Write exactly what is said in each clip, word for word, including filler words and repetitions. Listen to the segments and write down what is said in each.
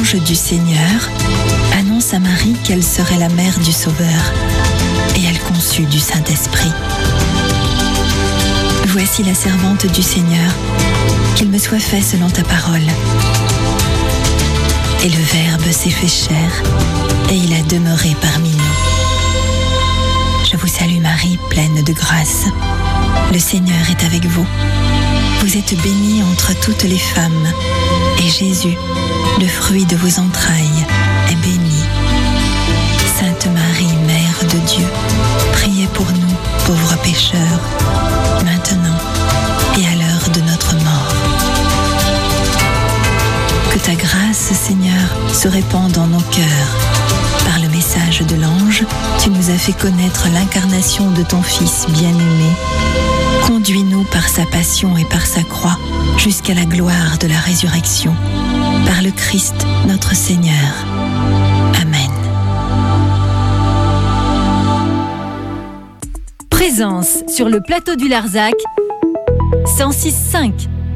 l'ange du Seigneur annonce à Marie qu'elle serait la mère du Sauveur, et elle conçut du Saint-Esprit. Voici la servante du Seigneur, qu'il me soit fait selon ta parole. Et le Verbe s'est fait chair, et il a demeuré parmi nous. Je vous salue Marie, pleine de grâce. Le Seigneur est avec vous. Vous êtes bénie entre toutes les femmes, et Jésus, le fruit de vos entrailles, est béni. Sainte Marie, Mère de Dieu, priez pour nous, pauvres pécheurs, maintenant et à l'heure de notre mort. Que ta grâce, Seigneur, se répande dans nos cœurs. Par le message de l'ange, tu nous as fait connaître l'incarnation de ton Fils bien-aimé. Conduis-nous par sa passion et par sa croix jusqu'à la gloire de la résurrection. Par le Christ, notre Seigneur. Amen. Présence sur le plateau du Larzac, cent six virgule cinq.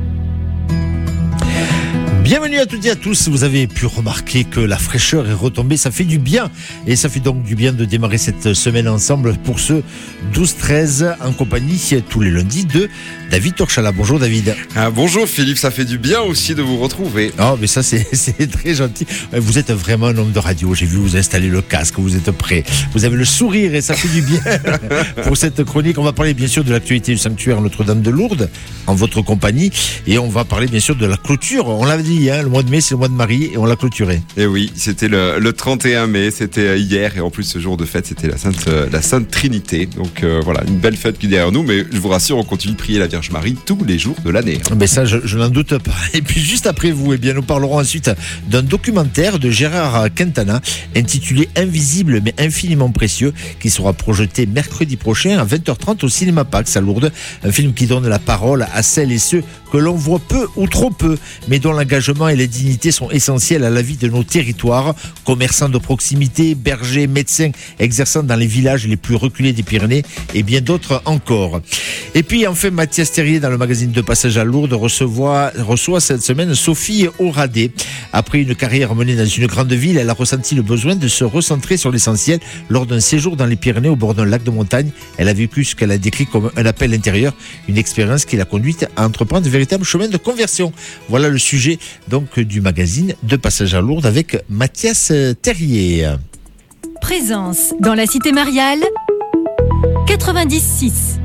Bienvenue à toutes et à tous. Vous avez pu remarquer que la fraîcheur est retombée. Ça fait du bien. Et ça fait donc du bien de démarrer cette semaine ensemble pour ce douze treize en compagnie tous les lundis de David Torchala. Bonjour David. Ah, bonjour Philippe, ça fait du bien aussi de vous retrouver. Oh, mais ça c'est, c'est très gentil. Vous êtes vraiment un homme de radio. J'ai vu vous installer le casque, vous êtes prêt. Vous avez le sourire et ça fait du bien. Pour cette chronique, on va parler bien sûr de l'actualité du sanctuaire Notre-Dame de Lourdes en votre compagnie. Et on va parler bien sûr de la clôture. On l'avait dit, hein, le mois de mai c'est le mois de Marie et on l'a clôturé. Et oui, c'était le, le trente et un mai, c'était hier. Et en plus ce jour de fête c'était la Sainte, la Sainte Trinité. Donc euh, voilà, une belle fête qui est derrière nous. Mais je vous rassure, on continue de prier la Vierge Marie tous les jours de l'année. Mais ça, je, je n'en doute pas. Et puis juste après vous, eh bien, nous parlerons ensuite d'un documentaire de Gérard Quintana intitulé Invisible mais infiniment précieux, qui sera projeté mercredi prochain à vingt heures trente au Cinéma Pax à Lourdes. Un film qui donne la parole à celles et ceux que l'on voit peu ou trop peu, mais dont l'engagement et la dignité sont essentiels à la vie de nos territoires. Commerçants de proximité, bergers, médecins exerçant dans les villages les plus reculés des Pyrénées et bien d'autres encore. Et puis enfin, Mathias Terrier dans le magazine De Passage à Lourdes reçoit, reçoit cette semaine Sophie Oradé. Après une carrière menée dans une grande ville, elle a ressenti le besoin de se recentrer sur l'essentiel. Lors d'un séjour dans les Pyrénées au bord d'un lac de montagne, elle a vécu ce qu'elle a décrit comme un appel intérieur, une expérience qui l'a conduite à entreprendre de véritables chemins de conversion. Voilà le sujet donc du magazine De Passage à Lourdes avec Mathias Terrier. Présence dans la cité mariale, quatre-vingt-dix six.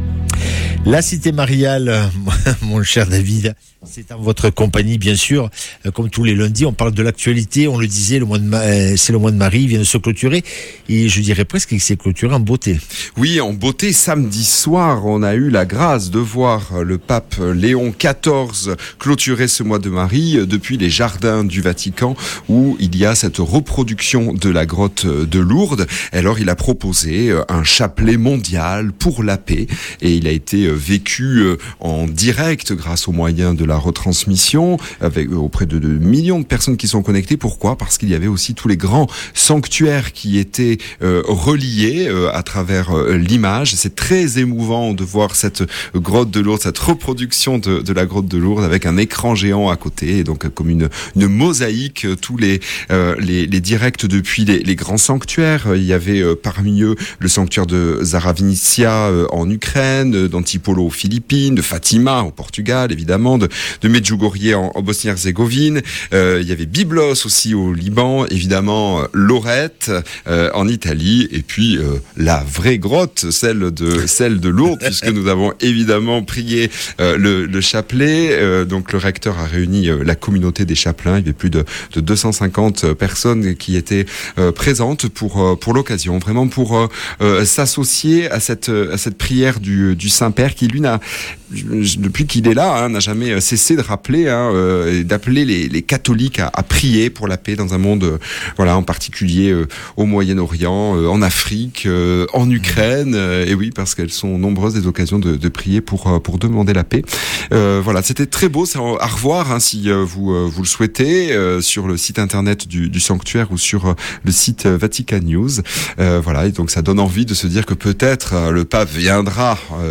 La cité mariale, mon cher David, c'est en votre compagnie, bien sûr. Comme tous les lundis, on parle de l'actualité. On le disait, le mois de ma... c'est le mois de Marie, il vient de se clôturer. Et je dirais presque qu'il s'est clôturé en beauté. Oui, en beauté. Samedi soir, on a eu la grâce de voir le pape Léon quatorze clôturer ce mois de Marie depuis les jardins du Vatican, où il y a cette reproduction de la grotte de Lourdes. Alors, il a proposé un chapelet mondial pour la paix. Et il a été vécu en direct grâce aux moyens de la retransmission avec, auprès de, de millions de personnes qui sont connectées. Pourquoi ? Parce qu'il y avait aussi tous les grands sanctuaires qui étaient euh, reliés euh, à travers euh, l'image. C'est très émouvant de voir cette grotte de Lourdes, cette reproduction de, de la grotte de Lourdes avec un écran géant à côté, et donc comme une, une mosaïque, tous les, euh, les, les directs depuis les, les grands sanctuaires. Il y avait euh, parmi eux le sanctuaire de Zaravinicia euh, en Ukraine, d'Antipolo aux Philippines, de Fatima au Portugal, évidemment, de, de Medjugorje en, en Bosnie-Herzégovine. Euh, il y avait Byblos aussi au Liban, évidemment Lorette euh, en Italie, et puis euh, la vraie grotte, celle de celle de Lourdes, puisque nous avons évidemment prié euh, le, le chapelet. Euh, donc le recteur a réuni euh, la communauté des chapelains. Il y avait plus de, de deux cent cinquante personnes qui étaient euh, présentes pour euh, pour l'occasion, vraiment pour euh, euh, s'associer à cette à cette prière du du Saint-Père, qui lui n'a, depuis qu'il est là, hein, n'a jamais cessé de rappeler, hein, euh, d'appeler les, les catholiques à, à prier pour la paix dans un monde, euh, voilà, en particulier euh, au Moyen-Orient, euh, en Afrique, euh, en Ukraine, euh, et oui, parce qu'elles sont nombreuses des occasions de, de prier pour euh, pour demander la paix. Euh, voilà, c'était très beau, c'est à revoir, hein, si euh, vous euh, vous le souhaitez, euh, sur le site internet du, du sanctuaire ou sur euh, le site euh, Vatican News. Euh, voilà, et donc ça donne envie de se dire que peut-être euh, le pape viendra euh,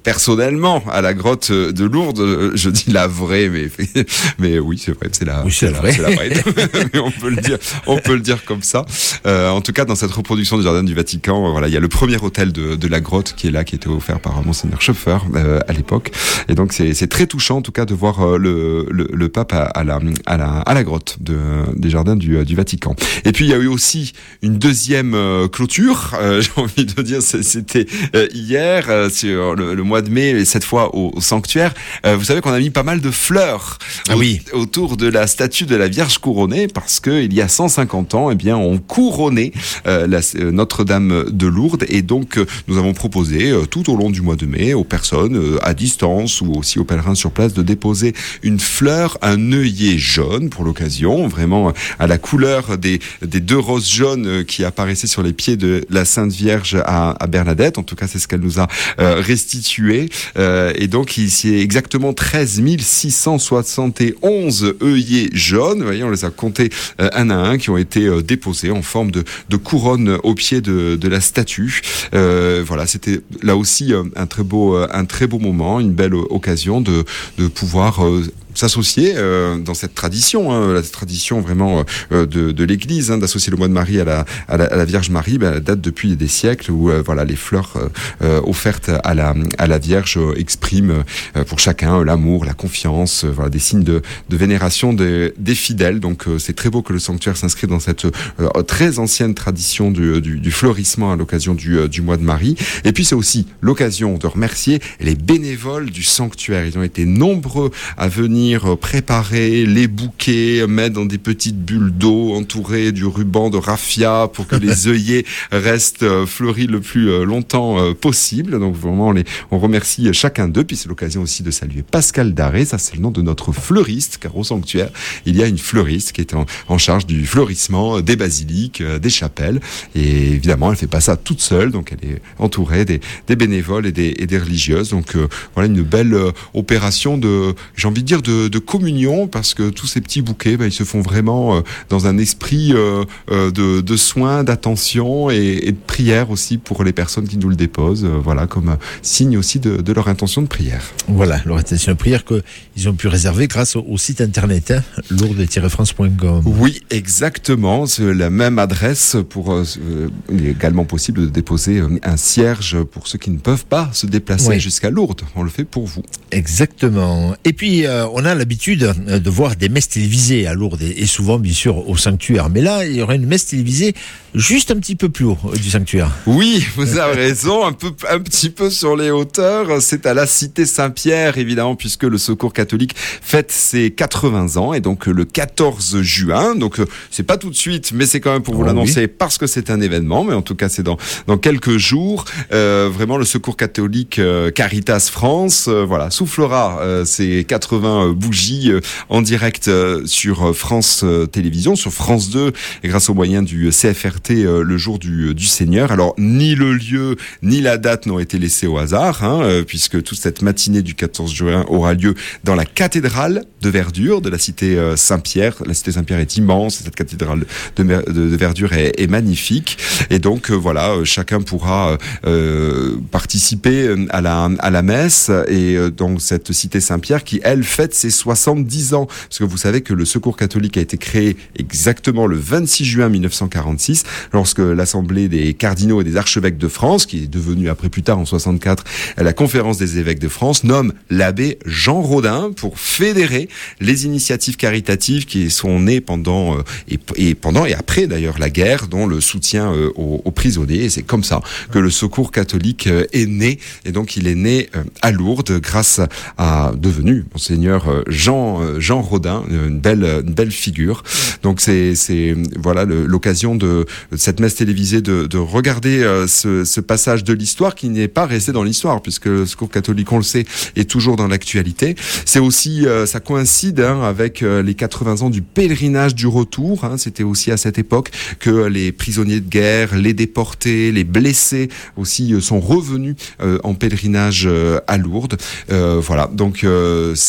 personnellement à la grotte de Lourdes. Je dis la vraie, mais mais oui, c'est vrai, c'est la, oui, c'est, c'est, la, vraie. c'est la vraie. Mais on peut le dire, on peut le dire comme ça. Euh, en tout cas, dans cette reproduction du jardin du Vatican, voilà, il y a le premier autel de, de la grotte qui est là, qui était offert par Monseigneur Schoeffer euh, à l'époque. Et donc c'est, c'est très touchant, en tout cas, de voir euh, le, le, le pape à, à la à la à la grotte de, des jardins du, du Vatican. Et puis il y a eu aussi une deuxième euh, clôture. Euh, j'ai envie de dire, c'était euh, hier euh, sur le, le mois de mai, et cette fois au, au sanctuaire. Euh, vous savez qu'on a mis pas mal de fleurs ah, oui. au, autour de la statue de la Vierge couronnée, parce que il y a cent cinquante ans, eh bien, on couronnait euh, la, euh, Notre-Dame de Lourdes, et donc euh, nous avons proposé euh, tout au long du mois de mai aux personnes euh, à distance ou aussi aux pèlerins sur place de déposer une fleur, un œillet jaune pour l'occasion, vraiment à la couleur des, des deux roses jaunes qui apparaissaient sur les pieds de la Sainte Vierge à, à Bernadette. En tout cas, c'est ce qu'elle nous a euh, restitué. Euh, et donc, il y a exactement treize mille six cent soixante et onze œillets jaunes. Vous voyez, on les a comptés euh, un à un, qui ont été euh, déposés en forme de, de couronne au pied de, de la statue. Euh, voilà, c'était là aussi euh, un très beau, euh, un très beau moment, une belle occasion de, de pouvoir euh, s'associer euh, dans cette tradition, hein, la tradition vraiment euh, de, de l'Église, hein, d'associer le mois de Marie à la, à la, à la Vierge Marie, ben, elle date depuis des siècles où euh, voilà, les fleurs euh, offertes à la, à la Vierge euh, expriment euh, pour chacun euh, l'amour, la confiance, euh, voilà, des signes de, de vénération des, des fidèles. Donc euh, c'est très beau que le sanctuaire s'inscrit dans cette euh, très ancienne tradition du, du, du fleurissement à l'occasion du, euh, du mois de Marie. Et puis c'est aussi l'occasion de remercier les bénévoles du sanctuaire. Ils ont été nombreux à venir préparer les bouquets, mettre dans des petites bulles d'eau entourées du ruban de raffia pour que les œillets restent fleuris le plus longtemps possible. Donc vraiment, on, les, on remercie chacun d'eux. Puis c'est l'occasion aussi de saluer Pascal Daré. Ça, c'est le nom de notre fleuriste, car au sanctuaire, il y a une fleuriste qui est en, en charge du fleurissement des basiliques, des chapelles. Et évidemment, elle fait pas ça toute seule. Donc elle est entourée des, des bénévoles et des, et des religieuses. Donc euh, voilà, une belle euh, opération de, j'ai envie de dire, de de communion, parce que tous ces petits bouquets, bah, ils se font vraiment euh, dans un esprit euh, euh, de, de soins, d'attention et, et de prière aussi pour les personnes qui nous le déposent, euh, voilà, comme euh, signe aussi de, de leur intention de prière. Voilà, leur intention de prière qu'ils ont pu réserver grâce au, au site internet, hein, lourdes tiret france point com. Oui, exactement, c'est la même adresse pour, euh, il est également possible de déposer un cierge pour ceux qui ne peuvent pas se déplacer oui. jusqu'à Lourdes. On le fait pour vous. Exactement. Et puis, euh, on a l'habitude de voir des messes télévisées à Lourdes et souvent bien sûr au sanctuaire, mais là il y aura une messe télévisée juste un petit peu plus haut du sanctuaire. Oui, vous avez raison, un peu, un petit peu sur les hauteurs. C'est à la cité Saint-Pierre évidemment, puisque le Secours catholique fête ses quatre-vingts ans, et donc le quatorze juin. Donc c'est pas tout de suite, mais c'est quand même pour vous oh, l'annoncer oui. parce que c'est un événement. Mais en tout cas c'est dans dans quelques jours. Euh, vraiment le Secours catholique euh, Caritas France, euh, voilà, soufflera euh, ses quatre-vingts bougies euh, en direct euh, sur France euh, Télévisions, sur France deux, et grâce aux moyens du C F R T euh, le jour du, du Seigneur. Alors ni le lieu ni la date n'ont été laissés au hasard, hein, euh, puisque toute cette matinée du quatorze juin aura lieu dans la cathédrale de verdure de la cité euh, Saint-Pierre. La cité Saint-Pierre est immense, cette cathédrale de, de, de verdure est, est magnifique, et donc euh, voilà, euh, chacun pourra euh, participer à la à la messe, et euh, donc cette cité Saint-Pierre qui elle fête ses soixante-dix ans, parce que vous savez que le Secours catholique a été créé exactement le vingt-six juin mille neuf cent quarante-six, lorsque l'Assemblée des cardinaux et des archevêques de France, qui est devenue après plus tard en soixante-quatre la Conférence des évêques de France, nomme l'abbé Jean Rodin pour fédérer les initiatives caritatives qui sont nées pendant euh, et, et pendant et après d'ailleurs la guerre, dont le soutien euh, aux, aux prisonniers. Et c'est comme ça que le Secours catholique euh, est né, et donc il est né euh, à Lourdes grâce à devenu Monseigneur euh, Jean euh, Jean Rodin, une belle une belle figure. Donc c'est c'est voilà le, l'occasion de, de cette messe télévisée de, de regarder euh, ce, ce passage de l'histoire qui n'est pas resté dans l'histoire, puisque le Secours catholique, on le sait, est toujours dans l'actualité. C'est aussi euh, ça coïncide hein, avec euh, les quatre-vingts ans du pèlerinage du retour. Hein. C'était aussi à cette époque que les prisonniers de guerre, les déportés, les blessés aussi euh, sont revenus euh, en pèlerinage euh, à Lourdes. Euh, voilà, donc euh, c'est un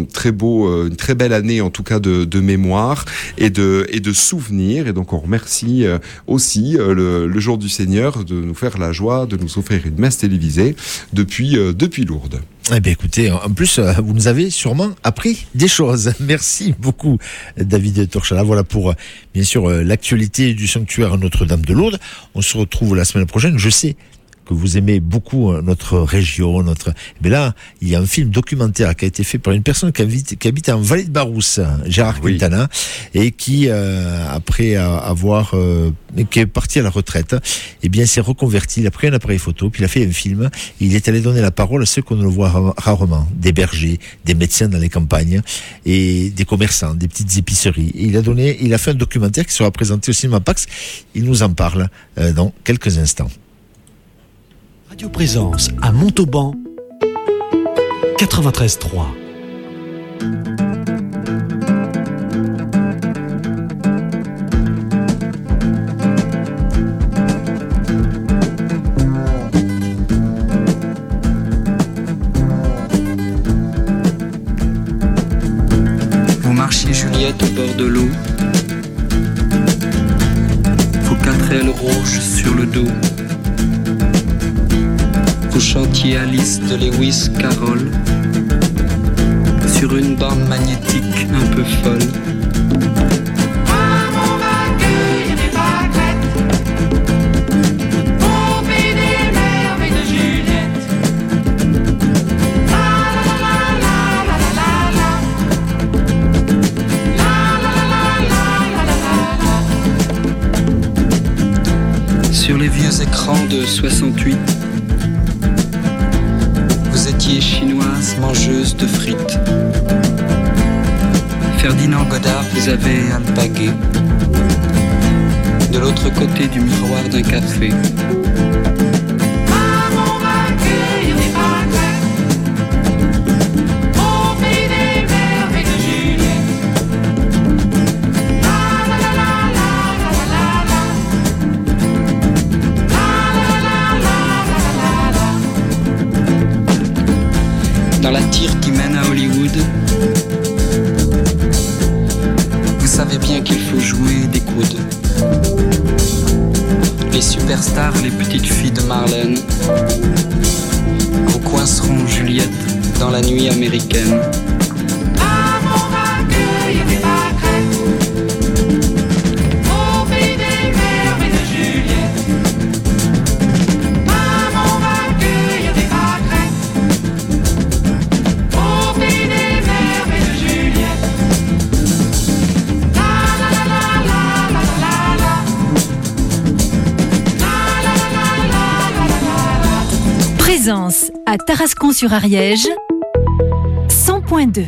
un très beau, euh, une très belle année en tout cas de, de mémoire et de, et de souvenirs. Et donc on remercie euh, aussi euh, le, le jour du Seigneur de nous faire la joie de nous offrir une messe télévisée depuis, euh, depuis Lourdes. Eh bien écoutez, en plus, vous nous avez sûrement appris des choses. Merci beaucoup, David Torchala. Voilà pour, bien sûr, l'actualité du sanctuaire Notre-Dame de Lourdes. On se retrouve la semaine prochaine. Je sais que vous aimez beaucoup notre région, notre. Mais là, il y a un film documentaire qui a été fait par une personne qui habite, qui habite en Vallée de Barousse, Gérard oui. Quintana, et qui, euh, après avoir, euh, qui est parti à la retraite, eh bien, s'est reconverti. Il a pris un appareil photo, puis il a fait un film. Et il est allé donner la parole à ceux qu'on ne le voit rarement, des bergers, des médecins dans les campagnes, et des commerçants, des petites épiceries. Et il a donné, il a fait un documentaire qui sera présenté au cinéma Pax. Il nous en parle euh, dans quelques instants. Radio Présence à Montauban, quatre-vingt-treize trois. Vous marchiez Juliette au bord de l'eau, vos quatre ailes rouges sur le dos. Vous chantiez Alice de Lewis Carroll sur une bande magnétique un peu folle. À mon vainqueur, il n'est pas crête, au pays des merveilles de Juliette. La la la la la la la la la la la la. Sur les vieux écrans de soixante-huit, vous étiez chinoise, mangeuse de frites. Ferdinand Godard vous avait alpagué de l'autre côté du miroir d'un café. À mon vainqueur, il n'est pas crête, au pays des merveilles de Juliette. La la la la la la la la. Dans la tire qui mène à Hollywood, vous savez bien qu'il faut jouer des coudes. Les superstars, les petites filles de Marlène vous coinceront Juliette dans la nuit américaine. À mon vainqueur, il n'est pas crête, au pays des merveilles de Juliette. À mon vainqueur, il n'est pas crête, au pays des merveilles de Juliette. La la la la la la la la. La la la la la la la. Présence à Tarascon-sur-Ariège, cent point deux.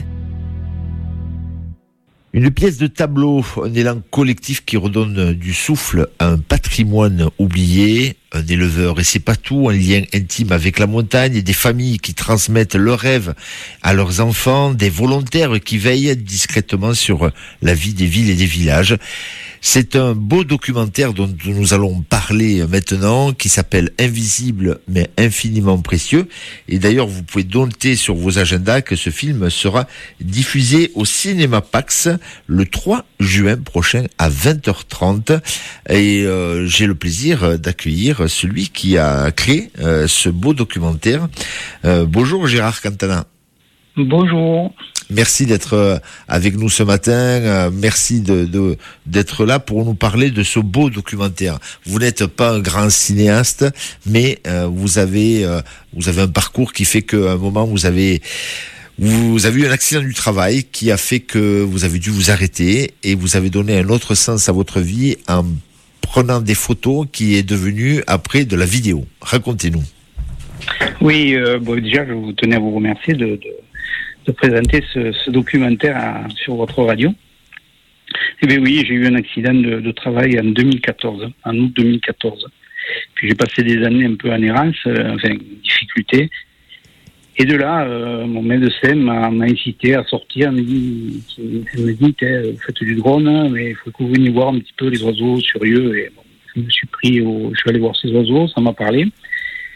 Une pièce de tableau, un élan collectif qui redonne du souffle à un patrimoine oublié, un éleveur et ses patous, un lien intime avec la montagne, des familles qui transmettent leurs rêves à leurs enfants, des volontaires qui veillent discrètement sur la vie des villes et des villages. C'est un beau documentaire dont nous allons parler maintenant, qui s'appelle Invisible mais infiniment précieux. Et d'ailleurs, vous pouvez noter sur vos agendas que ce film sera diffusé au cinéma Pax le trois juin prochain à vingt heures trente. Et euh, j'ai le plaisir d'accueillir celui qui a créé euh, ce beau documentaire. Euh, bonjour Gérard Quintana. Bonjour. Merci d'être avec nous ce matin. Merci de, de, d'être là pour nous parler de ce beau documentaire. Vous n'êtes pas un grand cinéaste, mais euh, vous avez euh, vous avez un parcours qui fait qu'à un moment vous avez vous avez eu un accident du travail qui a fait que vous avez dû vous arrêter et vous avez donné un autre sens à votre vie en prenant des photos qui est devenu après de la vidéo. Racontez-nous. Oui, euh, bon, déjà je vous tenais à vous remercier de, de de présenter ce, ce documentaire à, sur votre radio. Eh bien oui, j'ai eu un accident de, de travail en deux mille quatorze, en août deux mille quatorze. Puis j'ai passé des années un peu en errance, euh, enfin, difficulté. Et de là, euh, mon médecin m'a, m'a incité à sortir. Elle me dit, elle me dit vous faites du drone, mais il faut que vous veniez voir un petit peu les oiseaux curieux. Et bon, je me suis pris au, je suis allé voir ces oiseaux, ça m'a parlé.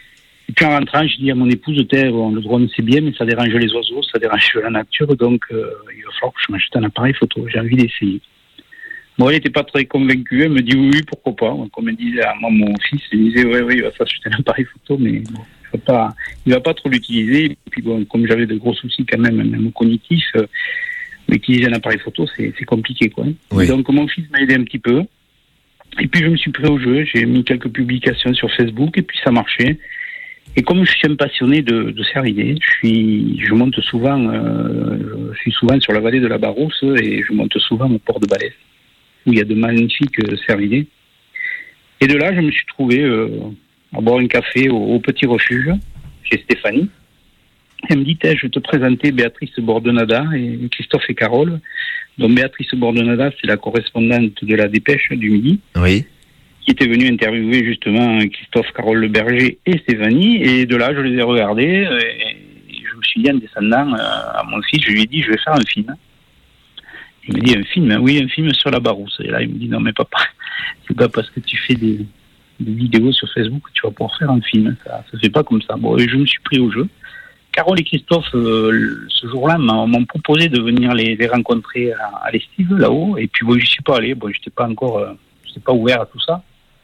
Et puis en rentrant, je dis à mon épouse, bon, le drone c'est bien, mais ça dérange les oiseaux, ça dérange la nature, donc euh, il va falloir que je m'achète un appareil photo. J'ai envie d'essayer. Bon, elle n'était pas très convaincue, elle me dit oui, oui, pourquoi pas. Comme elle disait à moi, mon fils, il disait ouais, oui, il va s'acheter un appareil photo, mais bon, il va pas, il va pas trop l'utiliser. Et puis bon, comme j'avais de gros soucis quand même, même cognitifs, euh, utiliser un appareil photo, c'est, c'est compliqué, quoi. Oui. Donc mon fils m'a aidé un petit peu. Et puis je me suis pris au jeu, j'ai mis quelques publications sur Facebook, et puis ça marchait. Et comme je suis un passionné de, de cervidés, je suis, je monte souvent, euh, je suis souvent sur la vallée de la Barousse, et je monte souvent au port de Balès, où il y a de magnifiques cervidés. Et de là, je me suis trouvé euh, à boire un café au, au Petit Refuge, chez Stéphanie. Elle me dit, je vais te présenter Béatrice Bordenada et Christophe et Carole. Donc Béatrice Bordenada, c'est la correspondante de la Dépêche du Midi. Oui. Qui était venue interviewer justement Christophe, Carole Le Berger et Stéphanie. Et de là, je les ai regardés. Et je me suis dit, en descendant à mon fils, je lui ai dit, je vais faire un film. Il me dit, un film, hein, oui, un film sur la Barousse. Et là, il me dit, non, mais papa, c'est pas parce que tu fais des, des vidéos sur Facebook que tu vas pouvoir faire un film. Ça se fait pas comme ça. Bon, et je me suis pris au jeu. Carole et Christophe, euh, ce jour-là, m'ont, m'ont proposé de venir les, les rencontrer à, à l'Estive, là-haut. Et puis, bon, j'y suis pas allé. Bon, j'étais pas encore, euh, j'étais pas ouvert à tout ça.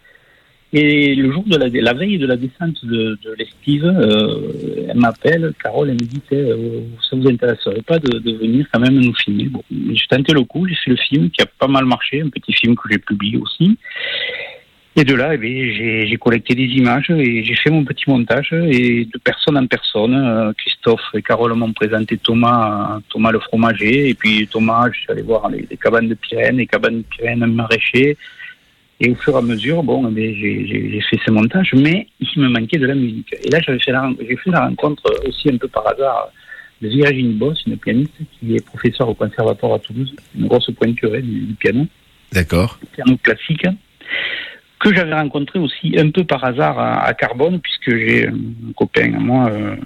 Et le jour de la, la veille de la descente de, de l'Estive, euh, elle m'appelle, Carole, elle me dit, euh, ça vous intéresserait pas de, de venir quand même nous filmer. Bon, j'ai tenté le coup, j'ai fait le film qui a pas mal marché, un petit film que j'ai publié aussi. Et de là, eh bien, j'ai, j'ai collecté des images et j'ai fait mon petit montage. Et de personne en personne, euh, Christophe et Carole m'ont présenté Thomas, Thomas le fromager. Et puis Thomas, je suis allé voir les, les cabanes de Pyrène, les cabanes de Pyrène maraîcher. Et au fur et à mesure, bon, eh bien, j'ai, j'ai, j'ai fait ces montages, mais il me manquait de la musique. Et là, j'avais fait la, j'ai fait la rencontre aussi un peu par hasard de Virginie Boss, une pianiste qui est professeure au conservatoire à Toulouse, une grosse pointurée du, du piano. D'accord. Piano classique. Que j'avais rencontré aussi un peu par hasard à, à Carbone, puisque j'ai un copain à moi euh,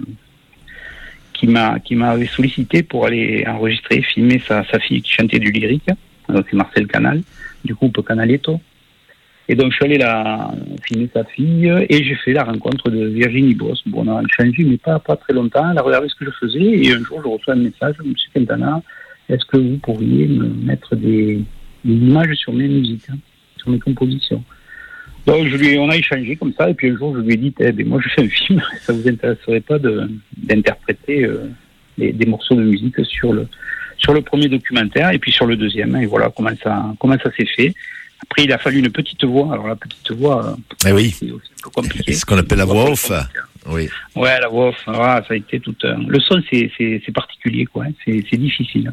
qui m'a qui m'avait sollicité pour aller enregistrer, filmer sa, sa fille qui chantait du lyrique. Donc c'est Marcel Canal, du groupe Canaletto. Et donc je suis allé la filmer sa fille et j'ai fait la rencontre de Virginie Boss. Bon, on a échangé, mais pas, pas très longtemps. Elle a regardé ce que je faisais et un jour je reçois un message, Monsieur Quintana, est-ce que vous pourriez me mettre des, des images sur mes musiques, hein, sur mes compositions? Donc je lui, on a échangé comme ça, et puis un jour je lui ai dit, eh ben, moi je fais un film, ça vous intéresserait pas de, d'interpréter euh, des, des morceaux de musique sur le, sur le premier documentaire, et puis sur le deuxième, et voilà comment ça, comment ça s'est fait. Après il a fallu une petite voix, alors la petite voix, eh oui. c'est aussi un peu compliqué. C'est ce qu'on appelle la voix off. Oui. Ouais, la voix off, voilà, ça a été tout un... Le son c'est, c'est, c'est particulier, quoi, hein, c'est, c'est difficile.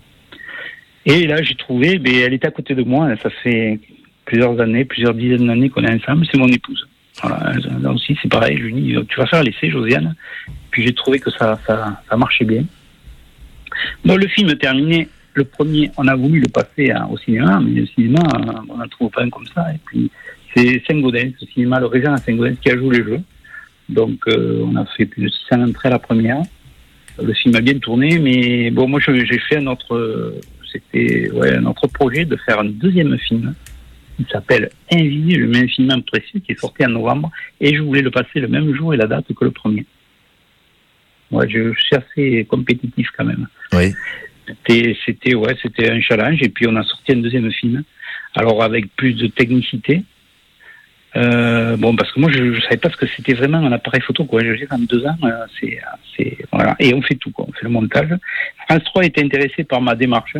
Et là j'ai trouvé, ben, elle était à côté de moi, ça fait... plusieurs années, plusieurs dizaines d'années qu'on est ensemble, c'est mon épouse. Voilà, là aussi c'est pareil, je lui dis, tu vas faire l'essai, Josiane. Puis j'ai trouvé que ça, ça, ça marchait bien. Bon, le film terminé, le premier, on a voulu le passer hein, au cinéma, mais le cinéma, on n'en trouve pas un comme ça. Et puis c'est Saint-Gaudens, le cinéma, le Régent à Saint-Gaudens qui a joué les jeux. Donc euh, on a fait plus de six cents entrées à la première. Le film a bien tourné, mais bon, moi je, j'ai fait un autre, c'était ouais, un autre projet de faire un deuxième film. Il s'appelle Invisible, mais infiniment précieux, qui est sorti en novembre, et je voulais le passer le même jour et la date que le premier. Ouais, je, je suis assez compétitif quand même. Oui. C'était, c'était, ouais, c'était un challenge, et puis on a sorti un deuxième film, alors avec plus de technicité. Euh, bon, parce que moi, je ne savais pas ce que c'était vraiment un appareil photo, quoi. Je dis, en deux ans, euh, c'est, c'est, voilà. Et on fait tout, quoi. On fait le montage. France trois était intéressé par ma démarche.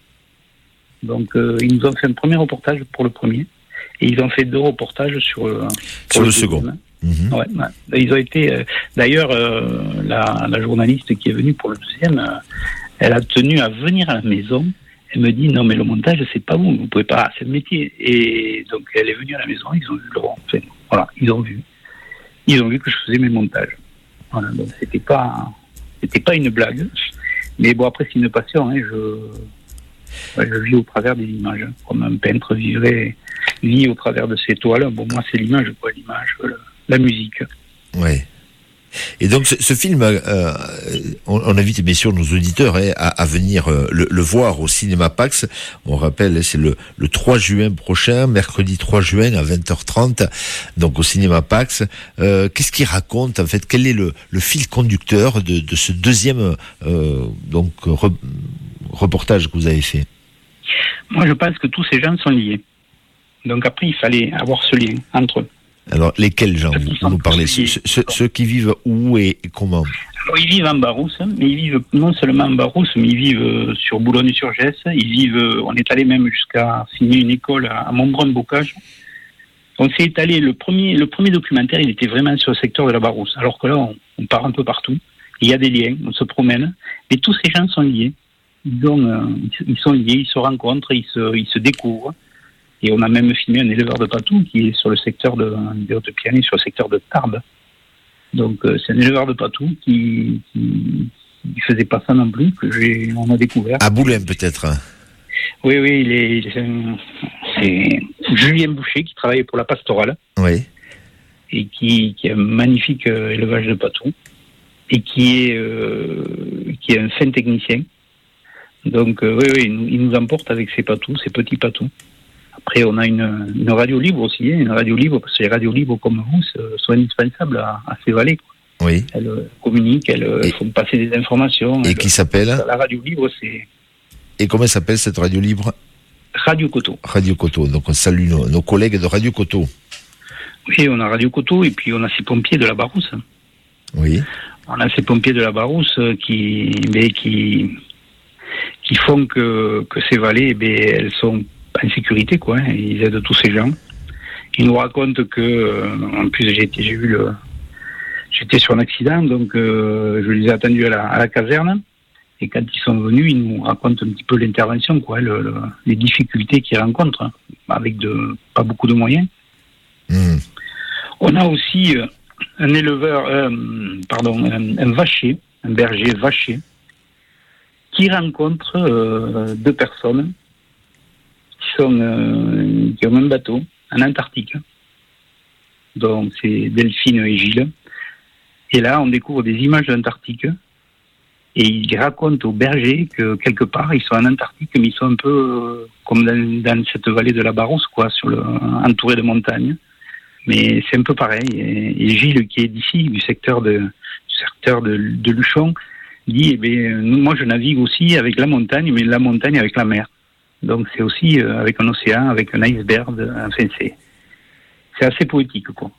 Donc, euh, ils nous ont fait un premier reportage pour le premier, et ils ont fait deux reportages sur, euh, sur le, le second. Mmh. Ouais, ouais. Ils ont été, euh, d'ailleurs, euh, la, la journaliste qui est venue pour le deuxième, euh, elle a tenu à venir à la maison. Elle me dit, non, mais le montage, c'est pas vous, vous pouvez pas, c'est le métier. Et donc, elle est venue à la maison, ils ont vu le enfin, voilà, ils ont vu. Ils ont vu que je faisais mes montages. Voilà, donc c'était pas, c'était pas une blague. Mais bon, après, c'est une passion, hein, je, ouais, je vis au travers des images, comme un peintre vivrait, vit au travers de ses toiles. Bon, moi, c'est l'image, quoi, l'image, le, la musique. Oui. Et donc ce, ce film, euh, on, on invite bien sûr nos auditeurs hein, à, à venir euh, le, le voir au Cinéma Pax. On rappelle, c'est le, le trois juin prochain, mercredi trois juin à vingt heures trente, donc au Cinéma Pax. Euh, qu'est-ce qu'il raconte en fait? Quel est le, le fil conducteur de, de ce deuxième euh, donc re, reportage que vous avez fait? Moi, je pense que tous ces gens sont liés. Donc après, il fallait avoir ce lien entre eux. Alors, lesquels gens vous, vous nous parlez? Ceux, ceux, ceux qui vivent où et comment? Alors, ils vivent en Barousse, mais ils vivent non seulement en Barousse, mais ils vivent sur Boulogne-sur-Gesse. Ils vivent, on est allé même jusqu'à signer une école à Montbrun-Bocage. On s'est étalé, le premier, le premier documentaire, il était vraiment sur le secteur de la Barousse. Alors que là, on, on part un peu partout. Il y a des liens, on se promène. Mais tous ces gens sont liés. Ils, ont, euh, ils sont liés, ils se rencontrent, ils se, ils se découvrent. Et on a même filmé un éleveur de patous qui est sur le secteur de, de Haute-Pyrénées, sur le secteur de Tarbes. Donc euh, c'est un éleveur de patous qui, qui, qui faisait pas ça non plus, que j'ai, on a découvert. À Boulogne peut-être. Oui, oui, il est, il est, c'est Julien Boucher qui travaillait pour la pastorale. Oui. Et qui, qui a un magnifique euh, élevage de patous. Et qui est, euh, qui est un fin technicien. Donc euh, oui, oui, il nous, il nous emporte avec ses patous, ses petits patous. Après, on a une, une radio libre aussi, hein, une radio libre, parce que les radios libres comme vous sont indispensables à, à ces vallées. Quoi. Oui. Elles euh, communiquent, elles et, font passer des informations. Et elles, qui s'appelle? La radio libre, c'est... Et comment s'appelle cette radio libre? Radio Coteau. Radio Coteau, donc on salue nos, nos collègues de Radio Coteau. Oui, on a Radio Coteau, et puis on a ces pompiers de la Barousse. Oui. On a ces pompiers de la Barousse qui, mais qui, qui font que, que ces vallées, mais elles sont en sécurité, quoi. Hein. Ils aident tous ces gens. Ils nous racontent que, euh, en plus, j'ai, été, j'ai vu le, j'étais sur un accident, donc euh, je les ai attendus à la, à la caserne. Et quand ils sont venus, ils nous racontent un petit peu l'intervention, quoi, le, le, les difficultés qu'ils rencontrent, hein, avec de pas beaucoup de moyens. Mmh. On a aussi euh, un éleveur, euh, pardon, un, un vacher, un berger vacher, qui rencontre euh, deux personnes qui sont euh, qui ont un bateau en Antarctique. Donc c'est Delphine et Gilles. Et là, on découvre des images d'Antarctique. Et ils racontent aux bergers que quelque part, ils sont en Antarctique, mais ils sont un peu euh, comme dans, dans cette vallée de la Barousse, quoi, sur le, entouré de montagnes. Mais c'est un peu pareil. Et, et Gilles, qui est d'ici, du secteur de, du secteur de, de Luchon, dit, eh bien, moi je navigue aussi avec la montagne, mais la montagne avec la mer. Donc c'est aussi euh, avec un océan, avec un iceberg. Enfin, c'est, c'est assez poétique, quoi.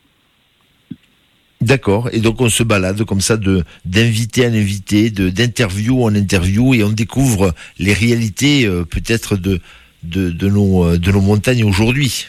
D'accord. Et donc on se balade comme ça de d'invité en invité, de d'interview en interview, et on découvre les réalités euh, peut-être de de de nos de nos montagnes aujourd'hui.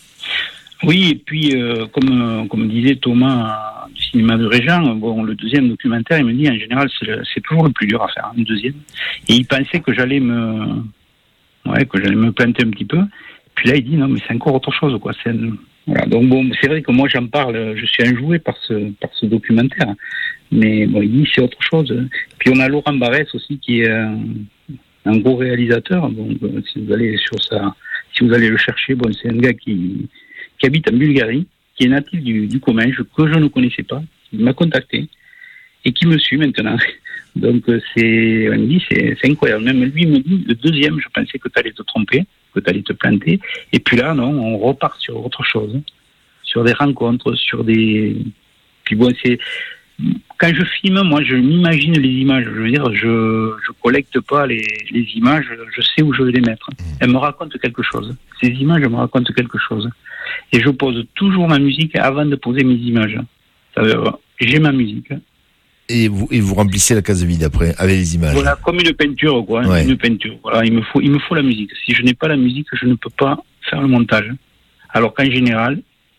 Oui, et puis euh, comme comme disait Thomas du cinéma de Régent, bon, le deuxième documentaire, il me dit en général c'est, le, c'est toujours le plus dur à faire, hein, le deuxième. Et il pensait que j'allais me ouais que j'allais me planter un petit peu. Puis là il dit non mais c'est encore autre chose, quoi. C'est un, voilà, donc bon, c'est vrai que moi j'en parle, je suis enjoué par ce par ce documentaire, mais bon, il dit c'est autre chose. Puis on a Laurent Barès aussi qui est un, un gros réalisateur. Donc si vous allez sur ça, si vous allez le chercher, bon, c'est un gars qui qui habite en Bulgarie, qui est natif du, du Comminges, que je ne connaissais pas. Il m'a contacté et qui me suit maintenant. Donc c'est, on me dit c'est, c'est incroyable. Même lui me dit le deuxième, je pensais que tu allais te tromper, que tu allais te planter. Et puis là, non, on repart sur autre chose, sur des rencontres, sur des. Puis bon, c'est quand je filme, moi, je m'imagine les images. Je veux dire, je je collecte pas les les images, je sais où je vais les mettre. Elles me racontent quelque chose. Ces images me racontent quelque chose. Et je pose toujours ma musique avant de poser mes images. Ça veut dire, j'ai ma musique. Et vous, et vous remplissez la case vide après, avec les images. Voilà, comme une peinture, quoi. Ouais. Une peinture. Voilà, il me faut, il me faut la musique. Si je n'ai pas la musique, je ne peux pas faire le montage. Alors qu'en général,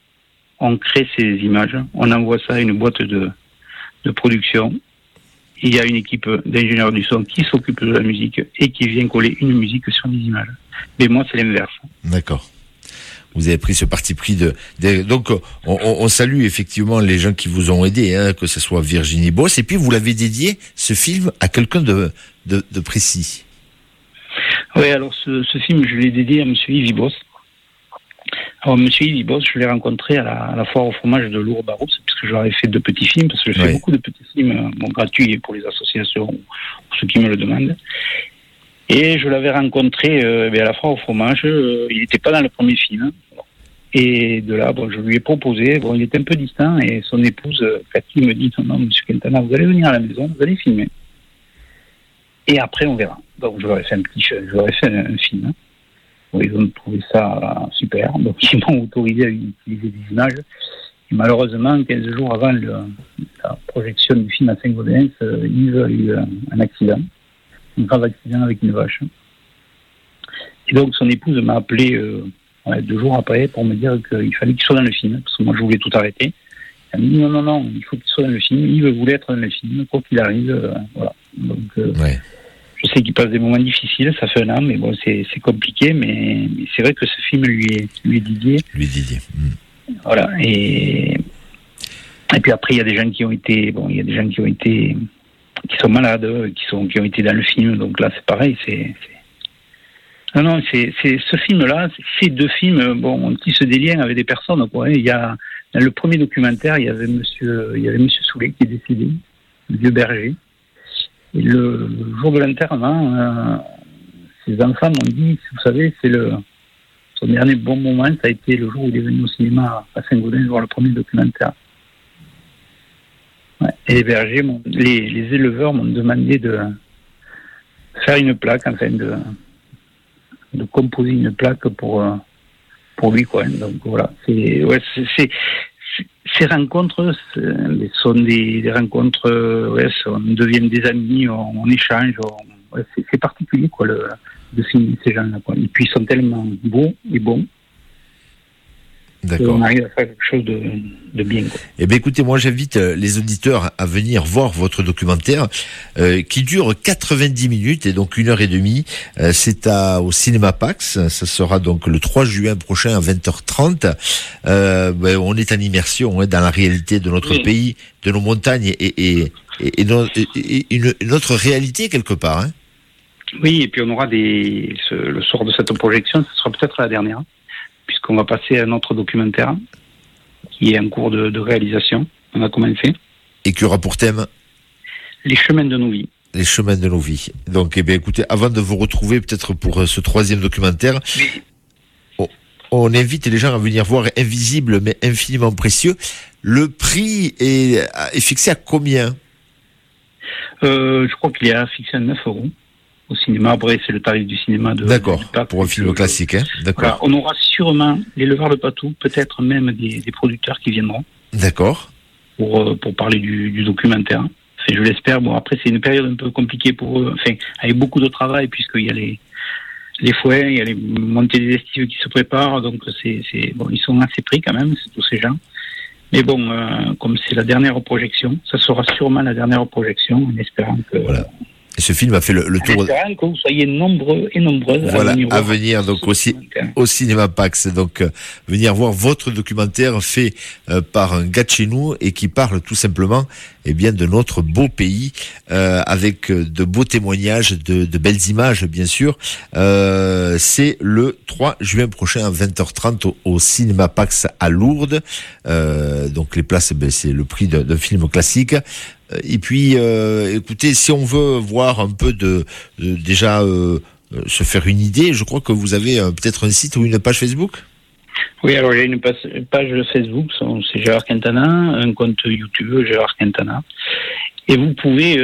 on crée ces images, on envoie ça à une boîte de, de production. Il y a une équipe d'ingénieurs du son qui s'occupe de la musique et qui vient coller une musique sur des images. Mais moi, c'est l'inverse. D'accord. Vous avez pris ce parti pris de, de donc on, on salue effectivement les gens qui vous ont aidé, hein, que ce soit Virginie Boss, et puis vous l'avez dédié ce film à quelqu'un de, de, de précis. Oui, alors ce, ce film je l'ai dédié à Monsieur Yves Boss. Alors, monsieur Yves Boss, je l'ai rencontré à la, à la foire au fromage de Lourdes-Barousse, puisque je leur ai fait deux petits films, parce que je fais Ouais. beaucoup de petits films bon, gratuits pour les associations, pour ceux qui me le demandent. Et je l'avais rencontré euh, à la foire au fromage. Euh, il n'était pas dans le premier film. Et de là, bon, je lui ai proposé. Bon, il était un peu distant, et son épouse, euh, Cathy, me dit non, non, monsieur Quintana, vous allez venir à la maison, vous allez filmer. Et après, on verra. Donc, je leur ai fait un petit, je leur ai fait un, un film. Bon, ils ont trouvé ça euh, super. Donc, ils m'ont autorisé à utiliser des images. Et malheureusement, quinze jours avant le, la projection du film à Saint-Gaudens, euh, Yves a eu un, un accident. Un grave accident avec une vache. Et donc, son épouse m'a appelé euh, ouais, deux jours après pour me dire qu'il fallait qu'il soit dans le film. Parce que moi, je voulais tout arrêter. Elle m'a dit non, non, non, il faut qu'il soit dans le film. Yves voulait être dans le film, quoi qu'il arrive. Euh, voilà. Donc, euh, Ouais. je sais qu'il passe des moments difficiles, ça fait un an, mais bon, c'est, c'est compliqué, mais, mais c'est vrai que ce film lui est, lui est dédié. Lui Didier. Mm. Voilà. Et, et puis après, il y a des gens qui ont été, bon, il y a des gens qui ont été, qui sont malades, qui sont, qui ont été dans le film. Donc là, c'est pareil, c'est, c'est... non, non, c'est, c'est ce film-là, ces deux films, bon, qui se délient avec des personnes, quoi. Il y a, dans le premier documentaire, il y avait monsieur, il y avait monsieur Soulet qui est décédé, le vieux berger. Et le, le jour de l'enterrement, euh, ses enfants m'ont dit, vous savez, c'est le son dernier bon moment, ça a été le jour où il est venu au cinéma à Saint-Gaudens voir le premier documentaire. Ouais. Et les bergers, m'ont, les, les éleveurs m'ont demandé de faire une plaque, enfin de, de composer une plaque pour, pour lui, quoi. Donc voilà, c'est, ouais, c'est, c'est ces rencontres sont des, des rencontres, ouais, on devient des amis, on, on échange, on, ouais, c'est, c'est particulier quoi, le, de filmer ces gens-là. Quoi. Et puis ils sont tellement beaux et bons qu'on arrive à faire quelque chose de, de bien. Quoi. Eh bien écoutez, moi j'invite les auditeurs à venir voir votre documentaire euh, qui dure quatre-vingt-dix minutes et donc une heure et demie. Euh, c'est à, au Cinéma Pax, ça sera donc le trois juin prochain à vingt heures trente. Euh, ben, on est en immersion hein, dans la réalité de notre oui. pays, de nos montagnes et, et, et, et, no, et, et une, notre réalité quelque part. Hein. Oui, et puis on aura des, ce, le soir de cette projection, ce sera peut-être la dernière. Puisqu'on va passer à un autre documentaire qui est en cours de, de réalisation. On a commencé. Et qui aura pour thème les chemins de nos vies. Les chemins de nos vies. Donc, eh bien, écoutez, avant de vous retrouver peut-être pour ce troisième documentaire, oui. on, on invite les gens à venir voir Invisible mais infiniment précieux. Le prix est, est fixé à combien ? euh, Je crois qu'il est fixé à neuf euros. Au cinéma, après c'est le tarif du cinéma de. D'accord, de pour un film euh, classique, hein. D'accord. Voilà, on aura sûrement l'éleveur de Patou, peut-être même des, des producteurs qui viendront. D'accord. Pour, euh, pour parler du, du documentaire. Enfin, je l'espère. Bon, après c'est une période un peu compliquée pour eux, enfin, avec beaucoup de travail, puisqu'il y a les, les fouets, il y a les montées des estives qui se préparent, donc c'est, c'est, bon, ils sont assez pris quand même, tous ces gens. Mais bon, euh, comme c'est la dernière projection, ça sera sûrement la dernière projection, en espérant que. Voilà. Et ce film a fait le, le tour. En espérant que vous soyez nombreux et nombreuses voilà, à venir, à venir donc aussi au Cinéma Pax. Donc euh, venir voir votre documentaire fait euh, par un gars de chez nous et qui parle tout simplement eh bien de notre beau pays euh, avec de beaux témoignages, de, de belles images bien sûr. Euh, c'est le trois juin prochain à vingt heures trente au, au Cinéma Pax à Lourdes. Euh, donc les places, ben, c'est le prix d'un, d'un film classique. Et puis, euh, écoutez, si on veut voir un peu de, de déjà euh, se faire une idée, je crois que vous avez euh, peut-être un site ou une page Facebook. Oui, alors j'ai une page, page Facebook, c'est Gérard Quintana, un compte YouTube Gérard Quintana, et vous pouvez.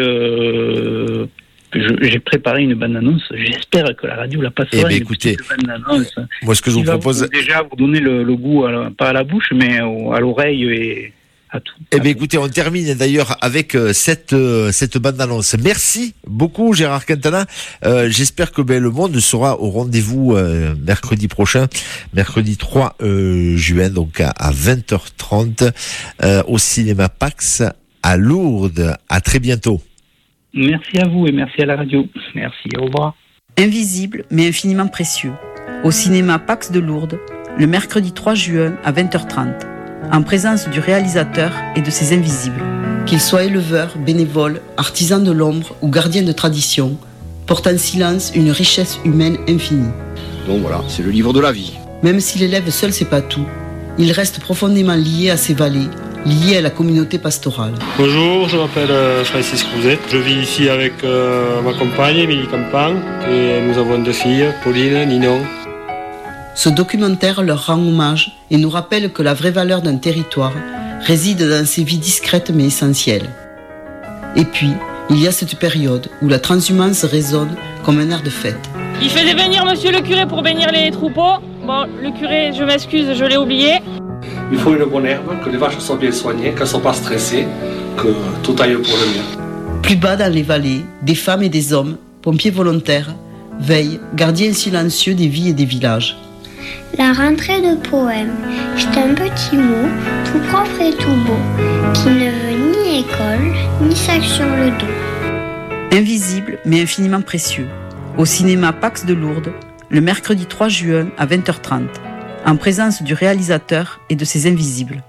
Euh, je, j'ai préparé une bande-annonce. J'espère que la radio la passera. Eh bien, écoutez, bande-annonce. Moi, ce que je vous propose, vous, déjà vous donner le, le goût, à la, pas à la bouche, mais au, à l'oreille et. À tout. Eh bien, écoutez, on termine d'ailleurs avec euh, cette euh, cette bande-annonce. Merci beaucoup, Gérard Quintana. Euh, j'espère que ben, le monde sera au rendez-vous euh, mercredi prochain, mercredi trois juin, donc à, à vingt heures trente, euh, au Cinéma Pax à Lourdes. À très bientôt. Merci à vous et merci à la radio. Merci, au revoir. Invisible, mais infiniment précieux. Au Cinéma Pax de Lourdes, le mercredi trois juin à vingt heures trente. En présence du réalisateur et de ses invisibles. Qu'ils soient éleveurs, bénévoles, artisans de l'ombre ou gardiens de tradition, portent en silence une richesse humaine infinie. Donc voilà, c'est le livre de la vie. Même si l'élève seul c'est pas tout, il reste profondément lié à ses vallées, lié à la communauté pastorale. Bonjour, je m'appelle Francis Crouzet. Je vis ici avec euh, ma compagne, Émilie Campan, et nous avons deux filles, Pauline, Ninon. Ce documentaire leur rend hommage et nous rappelle que la vraie valeur d'un territoire réside dans ses vies discrètes mais essentielles. Et puis, il y a cette période où la transhumance résonne comme un air de fête. Il faisait venir monsieur le curé pour bénir les troupeaux. Bon, le curé, je m'excuse, je l'ai oublié. Il faut une bonne herbe, que les vaches soient bien soignées, qu'elles ne soient pas stressées, que tout aille pour le mieux. Plus bas dans les vallées, des femmes et des hommes, pompiers volontaires, veillent, gardiens silencieux des vies et des villages. La rentrée de poèmes, c'est un petit mot, tout propre et tout beau, qui ne veut ni école, ni sac sur le dos. Invisible, mais infiniment précieux. Au cinéma Pax de Lourdes, le mercredi trois juin à vingt heures trente, en présence du réalisateur et de ses invisibles.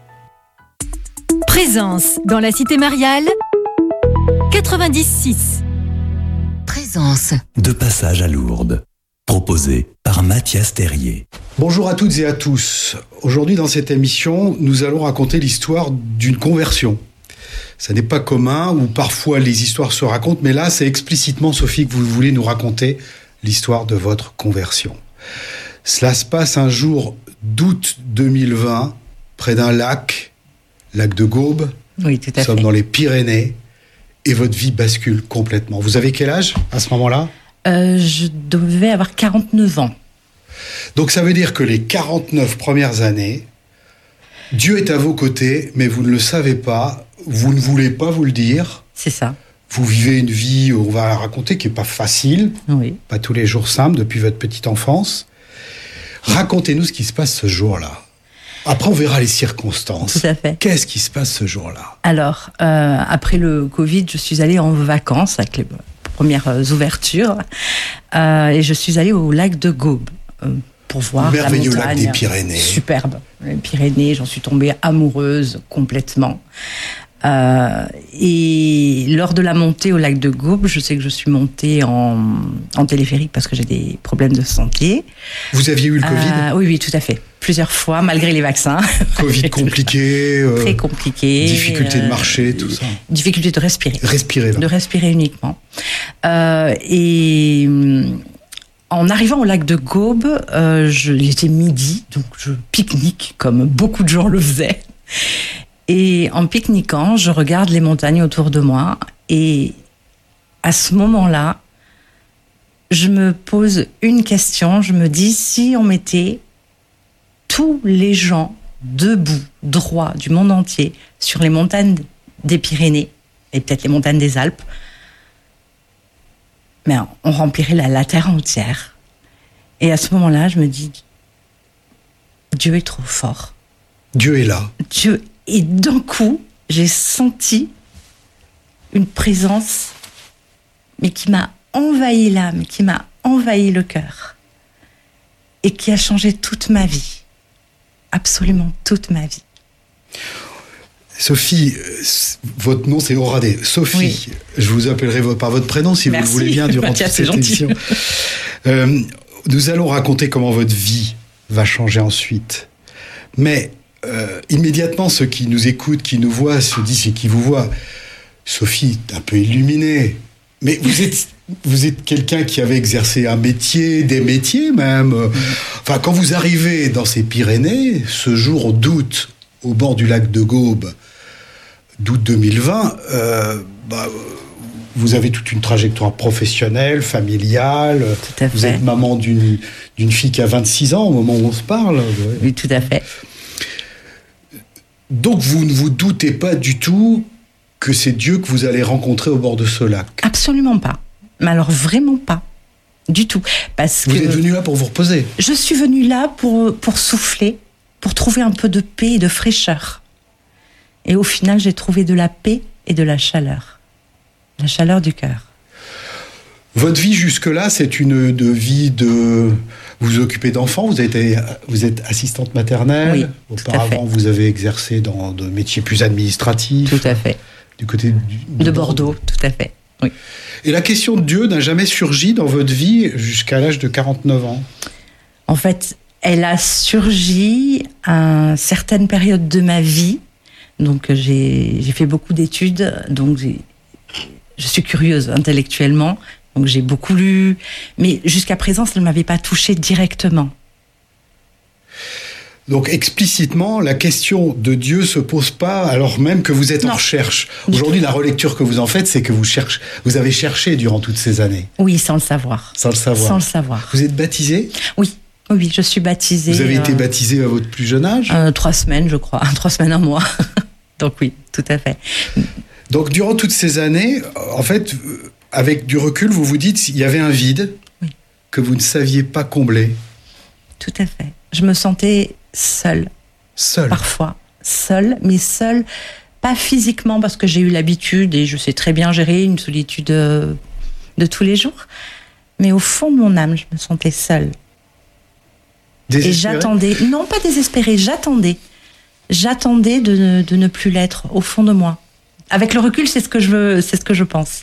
Présence dans la cité mariale, quatre-vingt-dix six. Présence. De passage à Lourdes. Proposé par Mathias Terrier. Bonjour à toutes et à tous. Aujourd'hui dans cette émission, nous allons raconter l'histoire d'une conversion. Ça n'est pas commun, où parfois les histoires se racontent, mais là c'est explicitement, Sophie, que vous voulez nous raconter l'histoire de votre conversion. Cela se passe un jour d'août deux mille vingt, près d'un lac, lac de Gaube. Oui, tout à fait. Nous sommes dans les Pyrénées, et votre vie bascule complètement. Vous avez quel âge à ce moment-là ? Euh, je devais avoir quarante-neuf ans. Donc ça veut dire que les quarante-neuf premières années, Dieu est à vos côtés, mais vous ne le savez pas, vous ne voulez pas vous le dire. C'est ça. Vous vivez une vie, on va la raconter, qui n'est pas facile, oui. Pas tous les jours simples, depuis votre petite enfance. Racontez-nous ce qui se passe ce jour-là. Après, on verra les circonstances. Tout à fait. Qu'est-ce qui se passe ce jour-là ? Alors, euh, après le Covid, je suis allée en vacances avec les premières ouvertures. Euh, et je suis allée au lac de Gaube euh, pour voir merveilleux la montagne. Merveilleux lac des Pyrénées. Superbe. Les Pyrénées, j'en suis tombée amoureuse complètement. Euh, et lors de la montée au lac de Gaube, je sais que je suis montée en, en téléphérique parce que j'ai des problèmes de santé. Vous aviez eu le Covid ? euh, Oui, oui, tout à fait. Plusieurs fois, malgré les vaccins. Covid compliqué. Euh, Très compliqué. Difficulté euh, de marcher, tout ça. Difficulté de respirer. Respirer, là. De respirer uniquement. Euh, et en arrivant au lac de Gaube, euh, je, il était midi, donc je pique-nique comme beaucoup de gens le faisaient. Et en pique-niquant, je regarde les montagnes autour de moi. Et à ce moment-là, je me pose une question. Je me dis, si on mettait tous les gens debout, droits, du monde entier, sur les montagnes des Pyrénées, et peut-être les montagnes des Alpes, ben, on remplirait la, la terre entière. Et à ce moment-là, je me dis, Dieu est trop fort. Dieu est là. Dieu. Et d'un coup, j'ai senti une présence, mais qui m'a envahi l'âme, qui m'a envahi le cœur, et qui a changé toute ma vie. Absolument toute ma vie. Sophie, votre nom c'est Oradé. Sophie, oui. Je vous appellerai par votre prénom si Merci. Vous le voulez bien durant Mathias, toute cette émission. Euh, nous allons raconter comment votre vie va changer ensuite. Mais euh, immédiatement, ceux qui nous écoutent, qui nous voient, se disent et qui vous voient, Sophie, un peu illuminée. Mais vous êtes, vous êtes quelqu'un qui avait exercé un métier, des métiers même. Enfin, quand vous arrivez dans ces Pyrénées, ce jour d'août, au bord du lac de Gaube, d'août deux mille vingt, euh, bah, vous avez toute une trajectoire professionnelle, familiale. Tout à fait. Vous êtes maman d'une, d'une fille qui a vingt-six ans au moment où on se parle. Oui, tout à fait. Donc vous ne vous doutez pas du tout que c'est Dieu que vous allez rencontrer au bord de ce lac? Absolument pas. Mais alors vraiment pas. Du tout. Parce vous que êtes venu là pour vous reposer? Je suis venue là pour, pour souffler, pour trouver un peu de paix et de fraîcheur. Et au final, j'ai trouvé de la paix et de la chaleur. La chaleur du cœur. Votre vie jusque-là, c'est une de vie de... Vous vous occupez d'enfants, vous, avez été, vous êtes assistante maternelle. Oui, auparavant, vous avez exercé dans de métiers plus administratifs. Tout à fait. Du côté du, de, de Bordeaux. Bordeaux, tout à fait. Oui. Et la question de Dieu n'a jamais surgi dans votre vie jusqu'à l'âge de quarante-neuf ans? En fait, Elle a surgi à certaines périodes de ma vie. Donc, j'ai, j'ai fait beaucoup d'études. Donc, j'ai, je suis curieuse intellectuellement. Donc, j'ai beaucoup lu. Mais jusqu'à présent, ça ne m'avait pas touchée directement. Donc explicitement, la question de Dieu se pose pas alors même que vous êtes non. en recherche. Aujourd'hui, la relecture que vous en faites, c'est que vous cherchez, vous avez cherché durant toutes ces années. Oui, sans le savoir. Sans le savoir. Sans le savoir. Vous êtes baptisée ? Oui, oui, je suis baptisée. Vous avez euh, été baptisée à votre plus jeune âge ? euh, Trois semaines, je crois. Trois semaines, un mois. Donc oui, tout à fait. Donc durant toutes ces années, en fait, avec du recul, vous vous dites qu'il y avait un vide oui. que vous ne saviez pas combler. Tout à fait. Je me sentais seule. Seule. Parfois. Seule, mais seule, pas physiquement, parce que j'ai eu l'habitude et je sais très bien gérer une solitude de, de tous les jours. Mais au fond de mon âme, je me sentais seule. Désespérée ? Et j'attendais. Non, pas désespérée, j'attendais. J'attendais de ne, de ne plus l'être, au fond de moi. Avec le recul, c'est ce que je veux, c'est ce que je pense.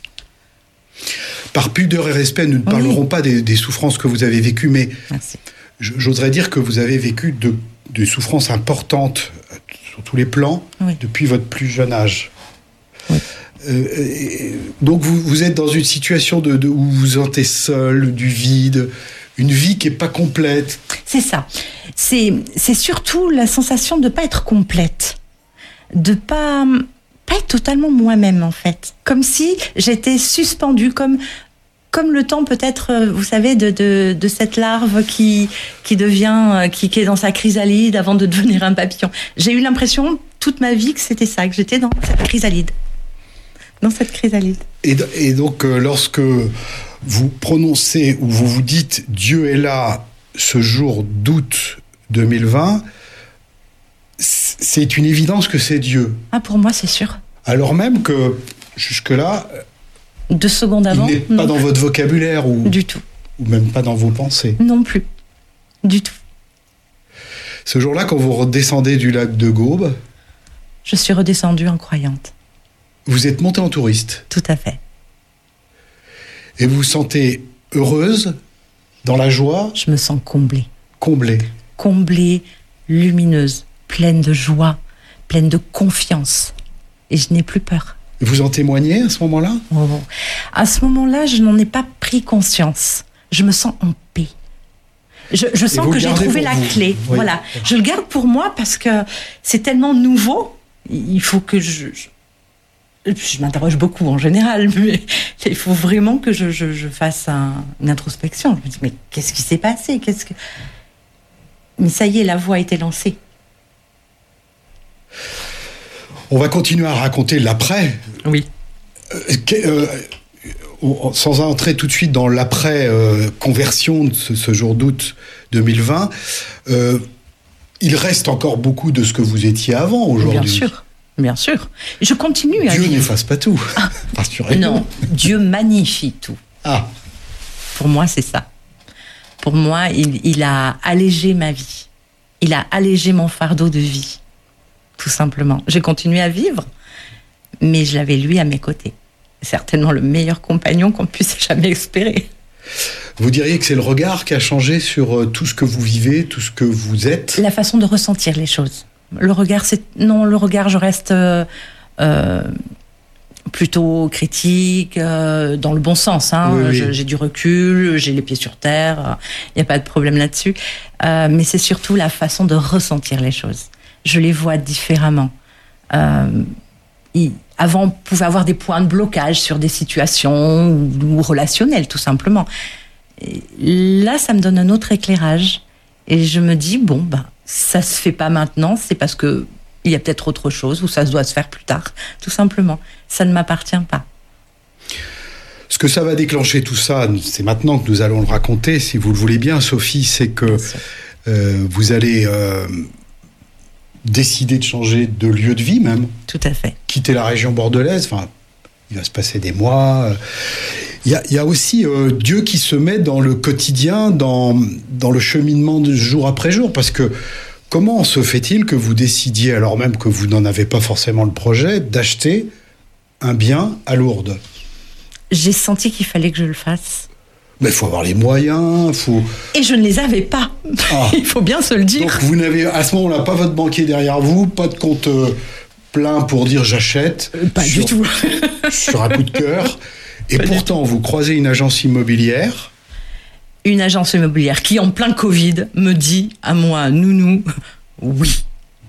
Par pudeur et respect, nous ne parlerons oui. pas des, des souffrances que vous avez vécues, mais Merci. J'oserais dire que vous avez vécu de, de souffrances importantes sur tous les plans oui. depuis votre plus jeune âge. Oui. Euh, donc vous, vous êtes dans une situation de, de, où vous vous sentez seul, du vide, une vie qui n'est pas complète. C'est ça. C'est, c'est surtout la sensation de ne pas être complète, de ne pas, pas être totalement moi-même en fait. Comme si j'étais suspendue, comme... Comme le temps peut-être, vous savez, de, de, de cette larve qui, qui devient, qui, qui est dans sa chrysalide avant de devenir un papillon. J'ai eu l'impression toute ma vie que c'était ça, que j'étais dans cette chrysalide. Dans cette chrysalide. Et, et donc, euh, lorsque vous prononcez ou vous vous dites « Dieu est là » ce jour d'août deux mille vingt, c'est une évidence que c'est Dieu. Ah, pour moi, c'est sûr. Alors même que, jusque-là... Deux secondes avant. Il n'est pas non. dans votre vocabulaire ou du tout, ou même pas dans vos pensées. Non plus, du tout. Ce jour-là, quand vous redescendez du lac de Gaume, je suis redescendue en croyante. Vous êtes montée en touriste. Tout à fait. Et vous vous sentez heureuse, dans la joie. Je me sens comblée. Comblée. Comblée, lumineuse, pleine de joie, pleine de confiance, et je n'ai plus peur. Vous en témoignez à ce moment-là ? Oh. À ce moment-là, je n'en ai pas pris conscience. Je me sens en paix. Je, je sens que j'ai trouvé la vous. clé. Oui. Voilà. Je le garde pour moi parce que c'est tellement nouveau. Il faut que je... Je, je m'interroge beaucoup en général, mais il faut vraiment que je, je, je fasse un, une introspection. Je me dis, mais qu'est-ce qui s'est passé ? Qu'est-ce que... Mais ça y est, la voie a été lancée. On va continuer à raconter l'après. Oui. Euh, euh, sans entrer tout de suite dans l'après-conversion euh, de ce, ce jour d'août deux mille vingt, euh, il reste encore beaucoup de ce que vous étiez avant aujourd'hui. Bien sûr, bien sûr. Je continue à Dieu vivre. n'efface pas tout. Ah, rassurez-vous. Non, Dieu magnifie tout. Ah. Pour moi, c'est ça. Pour moi, il, il a allégé ma vie. Il a allégé mon fardeau de vie. Tout simplement. J'ai continué à vivre, mais je l'avais lui à mes côtés. Certainement le meilleur compagnon qu'on puisse jamais espérer. Vous diriez que c'est le regard qui a changé sur tout ce que vous vivez, tout ce que vous êtes ? La façon de ressentir les choses. Le regard, c'est... Non, le regard, je reste euh, euh, plutôt critique, euh, dans le bon sens. Hein. Oui, oui. Je, j'ai du recul, j'ai les pieds sur terre, il n'y a pas de problème là-dessus. Euh, mais c'est surtout la façon de ressentir les choses. Je les vois différemment. Euh, il, avant, on pouvait avoir des points de blocage sur des situations ou, ou relationnelles, tout simplement. Et là, ça me donne un autre éclairage. Et je me dis, bon, ben, ça se fait pas maintenant, c'est parce que il y a peut-être autre chose, ou ça se doit se faire plus tard, tout simplement. Ça ne m'appartient pas. Ce que ça va déclencher tout ça, c'est maintenant que nous allons le raconter, si vous le voulez bien, Sophie, c'est que euh, vous allez... Euh, décider de changer de lieu de vie même. Tout à fait. Quitter la région bordelaise, enfin, il va se passer des mois. Il y a, il y a aussi euh, Dieu qui se met dans le quotidien, dans, dans le cheminement de jour après jour, parce que comment se fait-il que vous décidiez, alors même que vous n'en avez pas forcément le projet, d'acheter un bien à Lourdes ? J'ai senti qu'il fallait que je le fasse. Mais il faut avoir les moyens, faut... Et je ne les avais pas. Ah. Il faut bien se le dire. Donc vous n'avez à ce moment-là pas votre banquier derrière vous, pas de compte euh, plein pour dire j'achète. Euh, pas sur, du tout. Sur un coup de cœur. Et pas pourtant, vous croisez une agence immobilière. Une agence immobilière qui, en plein Covid, me dit à moi, nounou, oui.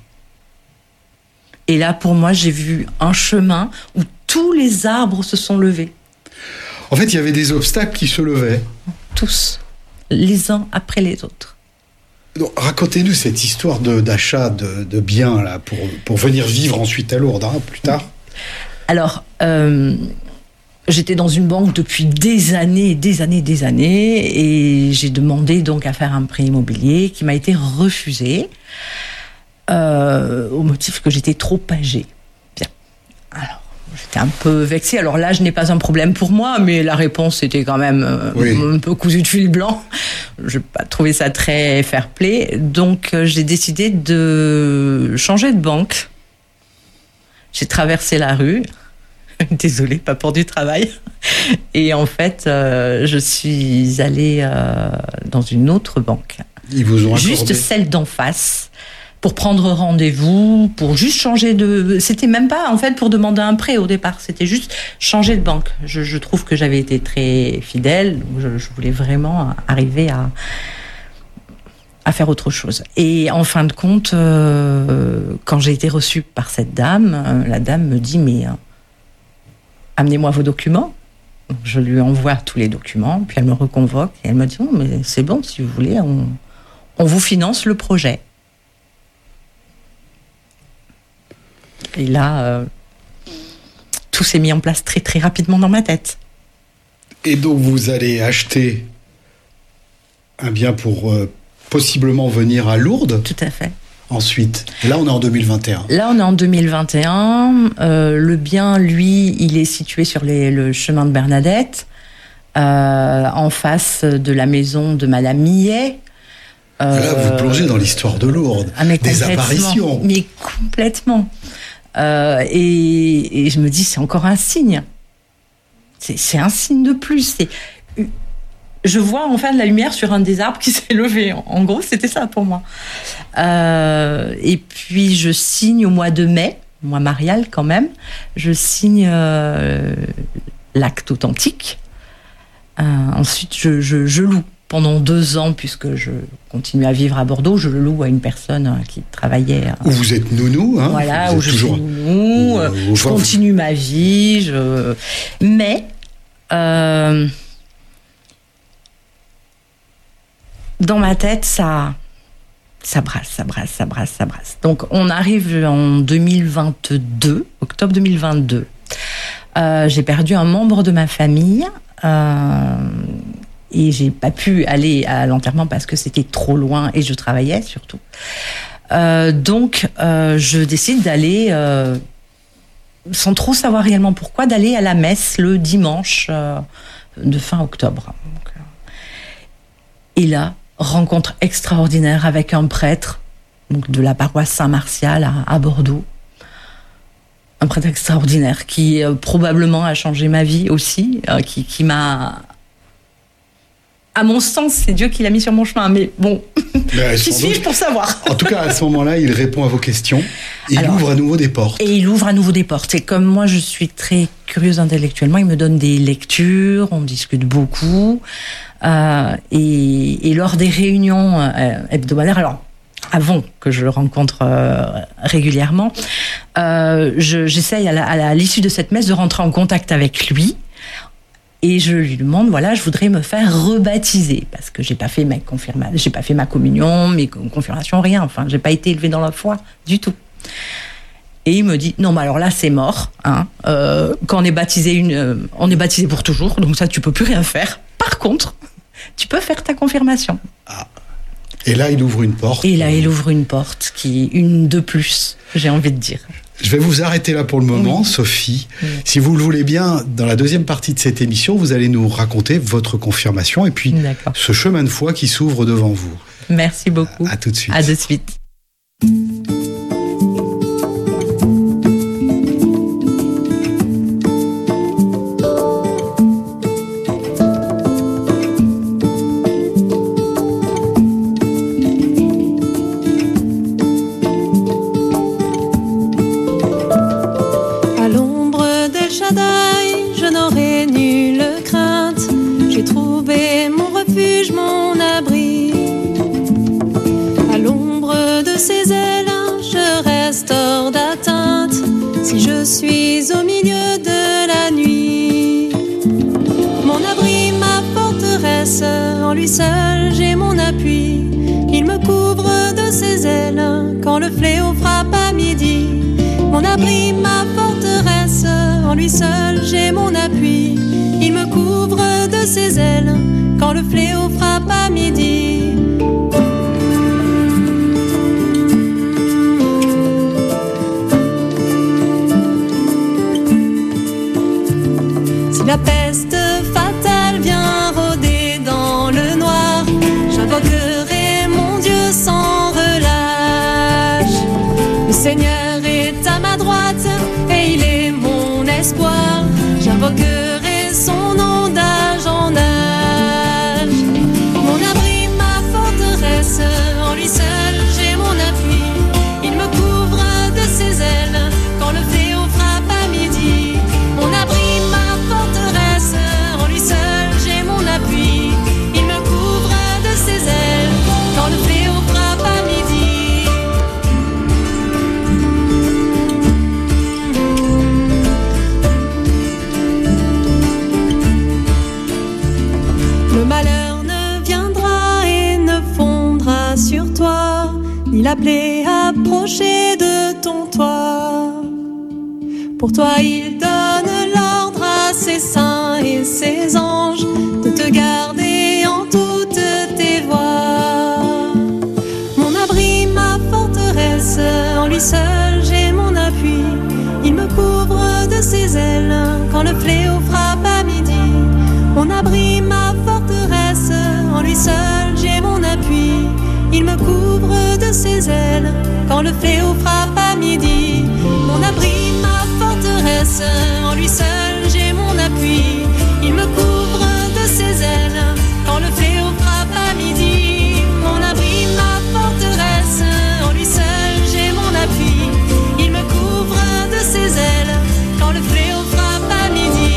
Et là, pour moi, j'ai vu un chemin où tous les arbres se sont levés. En fait, il y avait des obstacles qui se levaient. Tous, les uns après les autres. Donc, racontez-nous cette histoire de, d'achat de, de biens là, pour, pour venir vivre ensuite à Lourdes, hein, plus tard. Alors, euh, j'étais dans une banque depuis des années, des années, des années, et j'ai demandé donc à faire un prêt immobilier qui m'a été refusé euh, au motif que j'étais trop âgée. Bien. Alors, j'étais un peu vexée. Alors là, je n'ai pas un problème pour moi, mais la réponse était quand même euh, oui. un peu cousue de fil blanc. Je n'ai pas trouvé ça très fair-play. Donc, euh, j'ai décidé de changer de banque. J'ai traversé la rue. Désolée, pas pour du travail. Et en fait, euh, je suis allée euh, dans une autre banque. Ils vous ont accordé. Juste celle d'en face. Pour prendre rendez-vous, pour juste changer de... C'était même pas, en fait, pour demander un prêt au départ. C'était juste changer de banque. Je, je trouve que j'avais été très fidèle. Je, je voulais vraiment arriver à, à faire autre chose. Et en fin de compte, euh, quand j'ai été reçue par cette dame, euh, la dame me dit, mais euh, amenez-moi vos documents. Je lui envoie tous les documents, puis elle me reconvoque et elle me dit, oh, mais c'est bon, si vous voulez, on, on vous finance le projet. Et là, euh, tout s'est mis en place très très rapidement dans ma tête. Et donc vous allez acheter un bien pour euh, possiblement venir à Lourdes. Tout à fait. Ensuite, là on est en deux mille vingt et un. Là on est en deux mille vingt et un. Euh, le bien, lui, il est situé sur les, le chemin de Bernadette, euh, en face de la maison de Madame Millet. Euh, là vous plongez dans l'histoire de Lourdes. Ah, mais des apparitions. Mais complètement. Euh, et, et je me dis, c'est encore un signe. C'est, c'est un signe de plus. C'est, je vois enfin de la lumière sur un des arbres qui s'est levé. En gros, c'était ça pour moi. Euh, et puis, je signe au mois de mai, mois marial quand même, je signe euh, l'acte authentique. Euh, ensuite, je, je, je loue. Pendant deux ans, puisque je continue à vivre à Bordeaux, je le loue à une personne qui travaillait... Où vous êtes nounou, hein. Voilà, où je toujours... suis nounou, euh, je enfin, continue vous... ma vie, je... mais... Euh, dans ma tête, ça... Ça brasse, ça brasse, ça brasse, ça brasse. Donc, on arrive en deux mille vingt-deux, octobre deux mille vingt-deux. Euh, j'ai perdu un membre de ma famille... Euh, Et j'ai pas pu aller à l'enterrement parce que c'était trop loin et je travaillais surtout. Euh, donc, euh, je décide d'aller, euh, sans trop savoir réellement pourquoi, d'aller à la messe le dimanche euh, de fin octobre. Donc, euh, et là, rencontre extraordinaire avec un prêtre donc de la paroisse Saint-Martial à, à Bordeaux. Un prêtre extraordinaire qui euh, probablement a changé ma vie aussi, euh, qui, qui m'a... À mon sens, c'est Dieu qui l'a mis sur mon chemin. Mais bon, mais qui suis-je pour savoir? En tout cas, à ce moment-là, il répond à vos questions. Et Alors, il ouvre à nouveau des portes. Et il ouvre à nouveau des portes. Et comme moi, je suis très curieuse intellectuellement, il me donne des lectures, on discute beaucoup. Euh, et, et lors des réunions euh, hebdomadaires, alors avant que je le rencontre euh, régulièrement, euh, je, j'essaye à, la, à l'issue de cette messe de rentrer en contact avec lui. Et je lui demande, voilà, je voudrais me faire rebaptiser parce que j'ai pas fait ma confirmation, j'ai pas fait ma communion, mes confirmations, rien. Enfin, j'ai pas été élevée dans la foi du tout. Et il me dit, non, mais alors là, c'est mort. Hein. Euh, quand on est baptisé, une, euh, on est baptisé pour toujours, donc ça, tu peux plus rien faire. Par contre, tu peux faire ta confirmation. Ah. Et là, il ouvre une porte. Et là, il ouvre une porte qui est une de plus, j'ai envie de dire. Je vais vous arrêter là pour le moment, oui. Sophie. Oui. Si vous le voulez bien, dans la deuxième partie de cette émission, vous allez nous raconter votre confirmation et puis D'accord. ce chemin de foi qui s'ouvre devant vous. Merci beaucoup. À, à tout de suite. À de suite. fléau frappe à midi. Mon abri, ma forteresse, en lui seul j'ai mon appui. Il me couvre de ses ailes quand le fléau frappe à midi. Si la peste fatale vient rôder dans le noir, j'invoquerai mon Dieu sans relâche. Le Seigneur est à ma droite et il est mon espoir. J'invoquerai son nom d'âge en âge. Mon abri, ma forteresse, en lui seul j'ai mon appui. Il me couvre de ses ailes quand le fléau frappe à midi. Mon abri, ma forteresse, en lui seul j'ai mon appui. Il me couvre de ses ailes quand le fléau frappe à midi. Le malheur ne viendra et ne fondra sur toi, ni la plaie approcher de ton toit. Pour toi il donne l'ordre à ses saints et ses anges de te garder en toutes tes voies. Mon abri, ma forteresse, en lui seul j'ai mon appui. Il me couvre de ses ailes quand le fléau frappe à midi. Mon abri, ma forteresse, en lui seul j'ai mon appui. Il me couvre de ses ailes quand le fléau frappe à midi. Mon abri, ma forteresse, en lui seul j'ai mon appui. Il me couvre de ses ailes quand le fléau frappe à midi. Mon abri, ma forteresse, en lui seul j'ai mon appui. Il me couvre de ses ailes quand le fléau frappe à midi.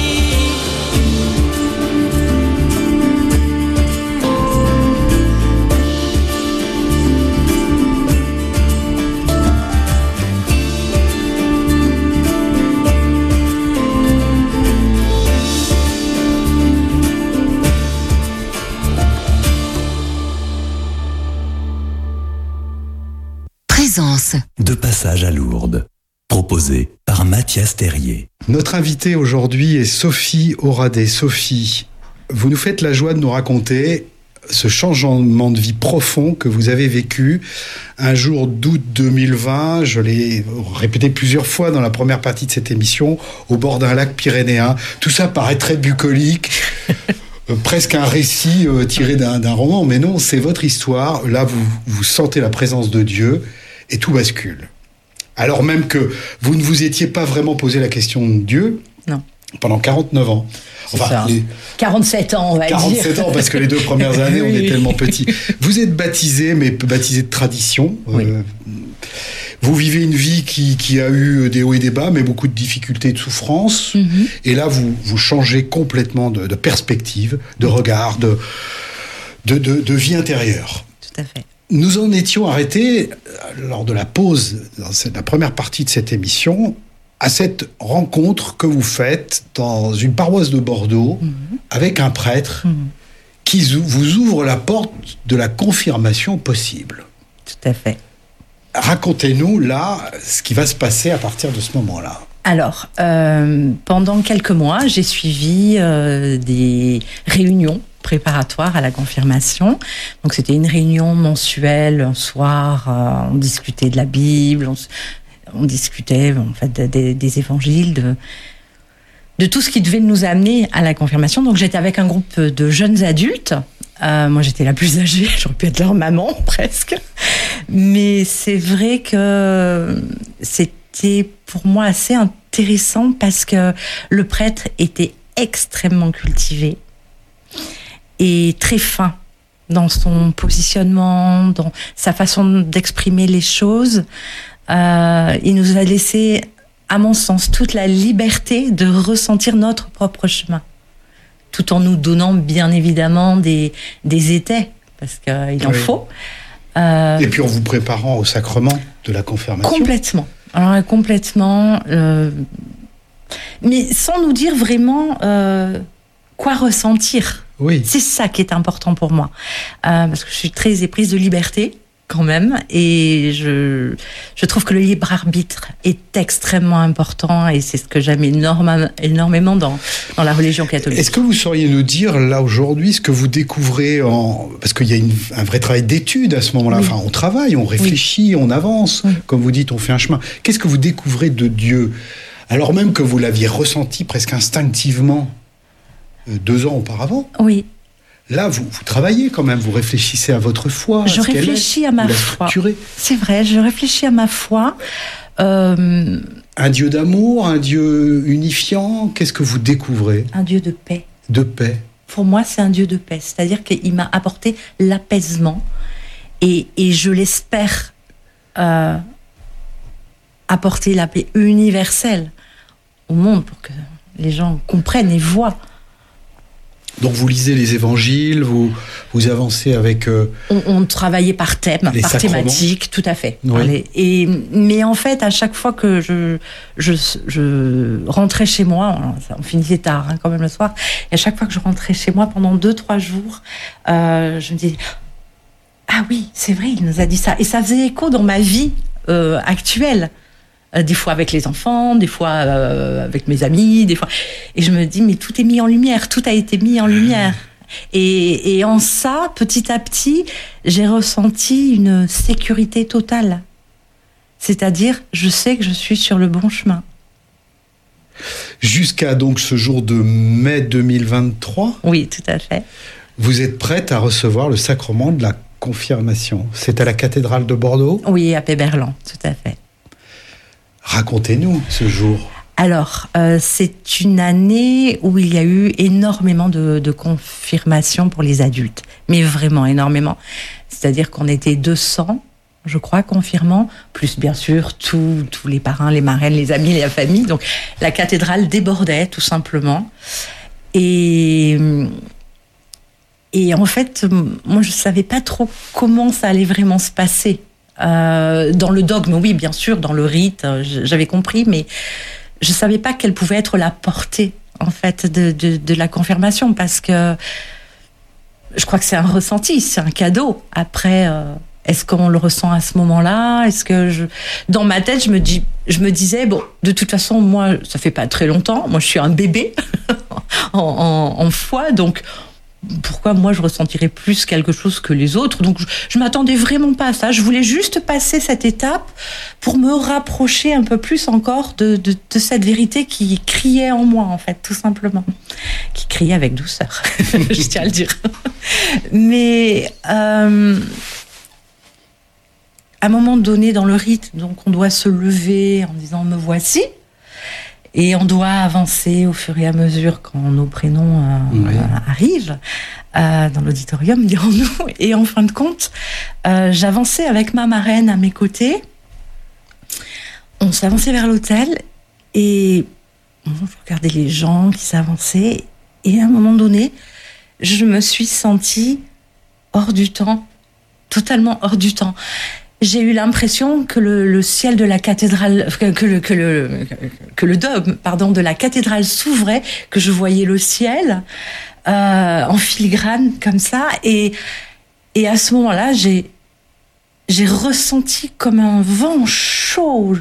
De passage à Lourdes, proposé par Mathias Terrier. Notre invitée aujourd'hui est Sophie Oradé. Sophie, vous nous faites la joie de nous raconter ce changement de vie profond que vous avez vécu un jour d'août deux mille vingt, je l'ai répété plusieurs fois dans la première partie de cette émission, au bord d'un lac pyrénéen. Tout ça paraît très bucolique. Presque un récit euh, tiré d'un, d'un roman, mais non, c'est votre histoire. Là, vous, vous sentez la présence de Dieu et tout bascule. Alors même que vous ne vous étiez pas vraiment posé la question de Dieu. Non. Pendant quarante-neuf ans. Enfin, ça. Les... quarante-sept ans, on va quarante-sept dire. quarante-sept ans, parce que les deux premières années, oui. On est tellement petits. Vous êtes baptisé, mais baptisé de tradition. Oui. Euh, vous vivez une vie qui, qui a eu des hauts et des bas, mais beaucoup de difficultés et de souffrances. Mm-hmm. Et là, vous, vous changez complètement de, de perspective, de regard, de, de, de, de vie intérieure. Tout à fait. Nous en étions arrêtés, lors de la pause, dans cette, la première partie de cette émission, à cette rencontre que vous faites dans une paroisse de Bordeaux, mmh. avec un prêtre mmh. qui vous ouvre la porte de la confirmation possible. Tout à fait. Racontez-nous, là, ce qui va se passer à partir de ce moment-là. Alors, euh, pendant quelques mois, j'ai suivi euh, des réunions préparatoires à la confirmation. Donc, c'était une réunion mensuelle, un soir, euh, on discutait de la Bible, on, on discutait en fait des, des évangiles, de, de tout ce qui devait nous amener à la confirmation. Donc, j'étais avec un groupe de jeunes adultes. Euh, moi, j'étais la plus âgée, j'aurais pu être leur maman, presque. Mais c'est vrai que c'était pour moi assez intéressant parce que le prêtre était extrêmement cultivé et très fin dans son positionnement, dans sa façon d'exprimer les choses. Euh, il nous a laissé, à mon sens, toute la liberté de ressentir notre propre chemin, tout en nous donnant bien évidemment des, des étais, parce qu'il en oui. faut. Euh, et puis en vous préparant au sacrement de la confirmation. Complètement. Alors complètement, euh, mais sans nous dire vraiment euh, quoi ressentir. Oui. C'est ça qui est important pour moi, euh, parce que je suis très éprise de liberté, quand même, et je, je trouve que le libre arbitre est extrêmement important, et c'est ce que j'aime énormément, énormément dans, dans la religion catholique. Est-ce que vous sauriez nous dire, là, aujourd'hui, ce que vous découvrez en... Parce qu'il y a une, un vrai travail d'étude à ce moment-là. Oui. Enfin, on travaille, on réfléchit, oui. on avance. Oui. Comme vous dites, on fait un chemin. Qu'est-ce que vous découvrez de Dieu, alors même que vous l'aviez ressenti presque instinctivement euh, deux ans auparavant? Oui. Là, vous, vous travaillez quand même, vous réfléchissez à votre foi. Je réfléchis à ma foi. C'est vrai, je réfléchis à ma foi. Euh... Un Dieu d'amour, un Dieu unifiant, qu'est-ce que vous découvrez? Un Dieu de paix. De paix. Pour moi, c'est un Dieu de paix. C'est-à-dire qu'il m'a apporté l'apaisement. Et, et je l'espère euh, apporter la paix universelle au monde pour que les gens comprennent et voient. Donc vous lisez les évangiles, vous, vous avancez avec... Euh, on, on travaillait par thème, par sacrements. Thématique, tout à fait. Oui. Et, mais en fait, à chaque fois que je, je, je rentrais chez moi, on finissait tard hein, quand même le soir, et à chaque fois que je rentrais chez moi pendant deux, trois jours, euh, je me disais, ah oui, c'est vrai, il nous a dit ça. Et ça faisait écho dans ma vie euh, actuelle. Des fois avec les enfants, des fois euh, avec mes amis, des fois. Et je me dis, mais tout est mis en lumière, tout a été mis en lumière. Et, et en ça, petit à petit, j'ai ressenti une sécurité totale. C'est-à-dire, je sais que je suis sur le bon chemin. Jusqu'à donc ce jour de mai deux mille vingt-trois. Oui, tout à fait. Vous êtes prête à recevoir le sacrement de la confirmation. C'est à la cathédrale de Bordeaux? Oui, à Péberlan, tout à fait. Racontez-nous ce jour. Alors, euh, c'est une année où il y a eu énormément de, de confirmations pour les adultes, mais vraiment énormément. C'est-à-dire qu'on était deux cents, je crois, confirmants, plus bien sûr tous tous les parrains, les marraines, les amis, la famille. Donc, la cathédrale débordait tout simplement. Et et en fait, moi, je savais pas trop comment ça allait vraiment se passer. Euh, dans le dogme, oui, bien sûr, dans le rite, j'avais compris, mais je savais pas quelle pouvait être la portée, en fait, de, de, de la confirmation, parce que je crois que c'est un ressenti, c'est un cadeau. Après, euh, est-ce qu'on le ressent à ce moment-là? Est-ce que je, dans ma tête, je me dis, je me disais, bon, de toute façon, moi, ça fait pas très longtemps, moi, je suis un bébé en, en, en foi, donc. Pourquoi moi je ressentirais plus quelque chose que les autres? Donc je, je m'attendais vraiment pas à ça. Je voulais juste passer cette étape pour me rapprocher un peu plus encore de, de, de cette vérité qui criait en moi, en fait, tout simplement. Qui criait avec douceur, je tiens à le dire. Mais euh, à un moment donné dans le rite, donc on doit se lever en disant me voici. Et on doit avancer au fur et à mesure quand nos prénoms euh, oui. euh, arrivent euh, dans l'auditorium, dirons-nous. Et en fin de compte, euh, j'avançais avec ma marraine à mes côtés. On s'avançait vers l'hôtel et bon, je regardais les gens qui s'avançaient. Et à un moment donné, je me suis sentie hors du temps, totalement hors du temps. J'ai eu l'impression que le, le ciel de la cathédrale, que, que le que le que le dôme, pardon, de la cathédrale s'ouvrait, que je voyais le ciel euh, en filigrane comme ça, et et à ce moment-là, j'ai j'ai ressenti comme un vent chaud,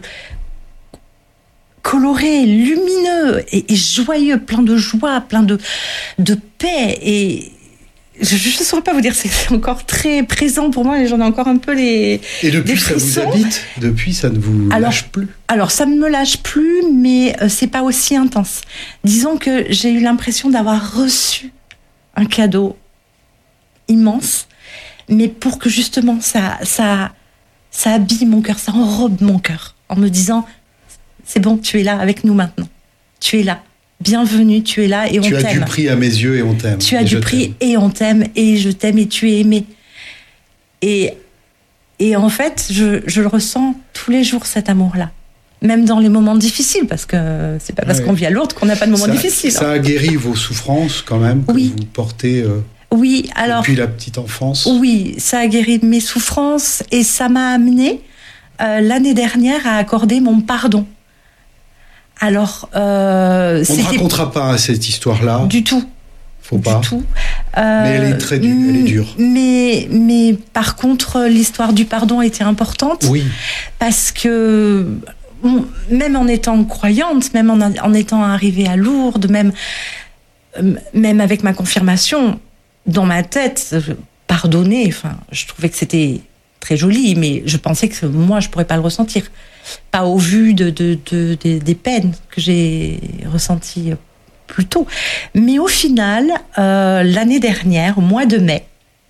coloré, lumineux et, et joyeux, plein de joie, plein de de paix et je ne saurais pas vous dire, c'est encore très présent pour moi et j'en ai encore un peu les. Et depuis, ça vous habite? Depuis, ça ne vous alors, lâche plus? Alors, ça ne me lâche plus, mais euh, c'est pas aussi intense. Disons que j'ai eu l'impression d'avoir reçu un cadeau immense, mais pour que justement ça, ça, ça habille mon cœur, ça enrobe mon cœur, en me disant, c'est bon, tu es là avec nous maintenant. Tu es là. Bienvenue, tu es là et on t'aime. Tu as du prix à mes yeux et on t'aime. Tu as du prix et on t'aime et je t'aime et tu es aimé. Et, et en fait, je, je le ressens tous les jours, cet amour-là. Même dans les moments difficiles, parce que c'est pas parce ouais. qu'on vit à Lourdes qu'on n'a pas de moments ça, difficiles. Ça a guéri vos souffrances quand même, que oui. vous portez euh, oui, alors, depuis la petite enfance. Oui, ça a guéri mes souffrances et ça m'a amené euh, l'année dernière à accorder mon pardon. Alors, euh, on ne racontera pas cette histoire-là. Du tout. Faut pas. Du tout. Euh, mais elle est très dure. Elle est dure. Mais, mais par contre, l'histoire du pardon était importante. Oui. Parce que même en étant croyante, même en, en étant arrivée à Lourdes, même, même avec ma confirmation, dans ma tête, pardonner, enfin, je trouvais que c'était très joli, mais je pensais que moi, je pourrais pas le ressentir. Pas au vu de, de, de, de des peines que j'ai ressenties plus tôt. Mais au final, euh, l'année dernière, au mois de mai,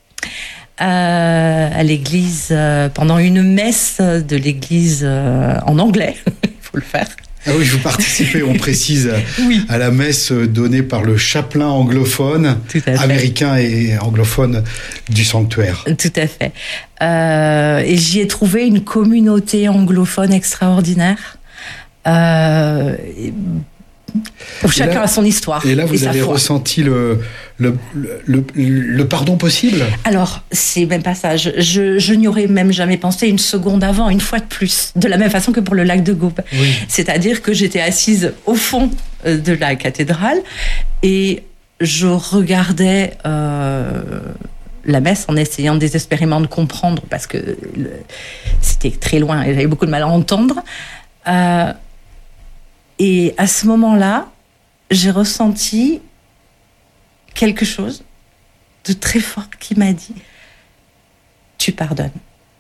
euh, à l'église, euh, pendant une messe de l'église euh, en anglais, il faut le faire. Ah oui, je vous participez, on précise, oui. à la messe donnée par le chapelain anglophone, américain et anglophone du sanctuaire. Tout à fait. Euh, et j'y ai trouvé une communauté anglophone extraordinaire. Euh, et, où chacun là, a son histoire. Et là, vous et avez ressenti le, le, le, le pardon possible ? Alors, c'est même pas ça. Je, je, je n'y aurais même jamais pensé une seconde avant, une fois de plus. De la même façon que pour le lac de Gaube. Oui. C'est-à-dire que j'étais assise au fond de la cathédrale et je regardais euh, la messe en essayant désespérément de comprendre parce que le, c'était très loin et j'avais beaucoup de mal à entendre. Euh, Et à ce moment-là, j'ai ressenti quelque chose de très fort qui m'a dit « Tu pardonnes ».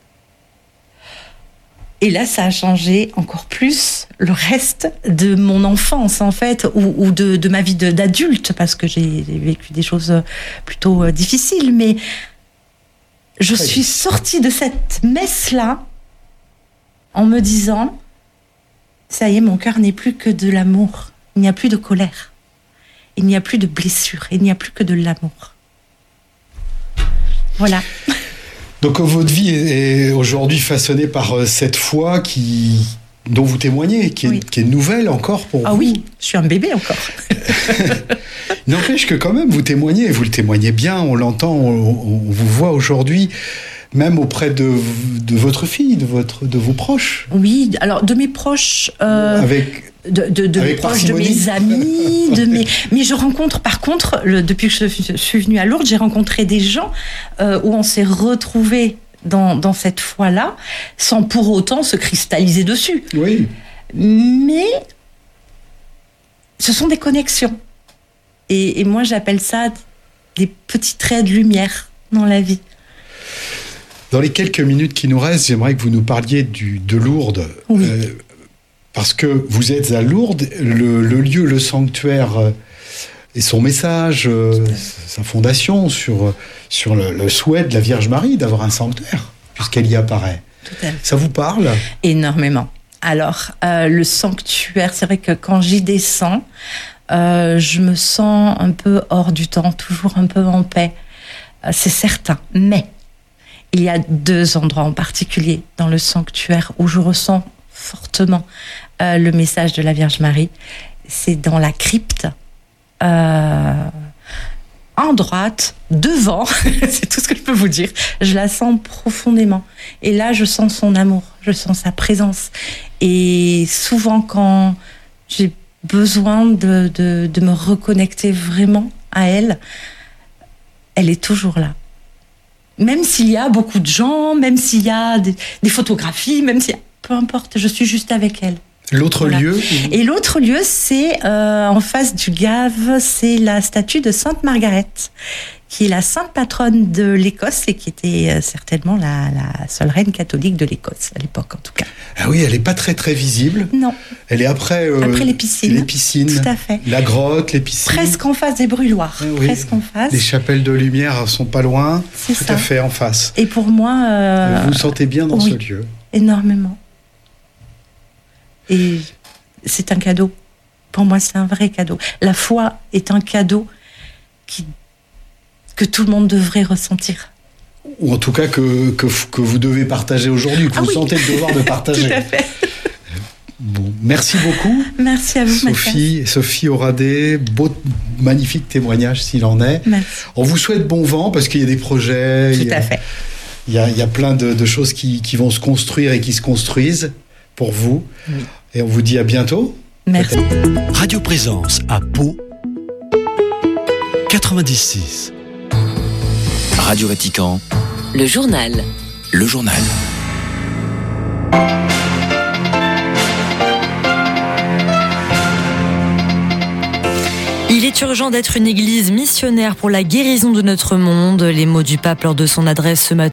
Et là, ça a changé encore plus le reste de mon enfance, en fait, ou, ou de, de ma vie de, d'adulte, parce que j'ai, j'ai vécu des choses plutôt euh, difficiles. Mais je très suis bien. sortie de cette messe-là en me disant... Ça y est, mon cœur n'est plus que de l'amour. Il n'y a plus de colère. Il n'y a plus de blessure. Il n'y a plus que de l'amour. Voilà. Donc votre vie est aujourd'hui façonnée par cette foi qui, dont vous témoignez, qui est, oui. qui est nouvelle encore pour ah vous. Ah oui, je suis un bébé encore. Il n'empêche que quand même vous témoignez, et vous le témoignez bien, on l'entend, on, on vous voit aujourd'hui. Même auprès de, de votre fille, de, votre, de vos proches. Oui, alors de mes proches... Euh, avec de, de, de avec mes proches, de mes amis, de mes... Mais je rencontre, par contre, le, depuis que je suis venue à Lourdes, j'ai rencontré des gens euh, où on s'est retrouvés dans, dans cette foi-là, sans pour autant se cristalliser dessus. Oui. Mais ce sont des connexions. Et, et moi, j'appelle ça des petits traits de lumière dans la vie. Dans les quelques minutes qui nous restent, j'aimerais que vous nous parliez du, de Lourdes. Oui. Euh, parce que vous êtes à Lourdes, le, le lieu, le sanctuaire euh, et son message, euh, sa fondation sur, sur le, le souhait de la Vierge Marie d'avoir un sanctuaire, puisqu'elle y apparaît. Tout à fait. Ça vous parle ? Énormément. Alors, euh, le sanctuaire, c'est vrai que quand j'y descends, euh, je me sens un peu hors du temps, toujours un peu en paix. Euh, c'est certain. Mais... il y a deux endroits en particulier dans le sanctuaire où je ressens fortement euh, le message de la Vierge Marie. C'est dans la crypte, euh, en droite, devant, c'est tout ce que je peux vous dire. Je la sens profondément. Et là, je sens son amour, je sens sa présence. Et souvent, quand j'ai besoin de, de, de me reconnecter vraiment à elle, elle est toujours là. Même s'il y a beaucoup de gens, même s'il y a des, des photographies, même s'il y a... peu importe, je suis juste avec elle. L'autre voilà. lieu Et l'autre lieu, c'est euh, en face du Gave, c'est la statue de Sainte Margaret, qui est la sainte patronne de l'Écosse et qui était euh, certainement la, la seule reine catholique de l'Écosse, à l'époque en tout cas. Ah oui, elle n'est pas très très visible. Non. Elle est après, euh, après les piscines. Les piscines. Tout à fait. La grotte, les piscines. Presque en face des brûloirs. Ah oui. Presque en face. Les chapelles de lumière sont pas loin. C'est tout ça. à fait en face. Et pour moi... Euh, vous vous sentez bien dans oui, ce lieu. Énormément. Et c'est un cadeau. Pour moi, c'est un vrai cadeau. La foi est un cadeau qui, que tout le monde devrait ressentir. Ou en tout cas que, que, que vous devez partager aujourd'hui, que ah vous oui. sentez le devoir de partager. Tout à fait. Bon, merci beaucoup. Merci à vous, Sophie, Sophie Oradé, beau, magnifique témoignage s'il en est. Merci. On vous souhaite bon vent parce qu'il y a des projets. Tout il y a, à fait. Il y a, il y a plein de, de choses qui, qui vont se construire et qui se construisent pour vous. Oui. Et on vous dit à bientôt. Merci. Radio Présence à Pau quatre-vingt-dix-six. Radio Vatican. Le journal. Le journal. Il est urgent d'être une église missionnaire pour la guérison de notre monde. Les mots du pape lors de son adresse ce matin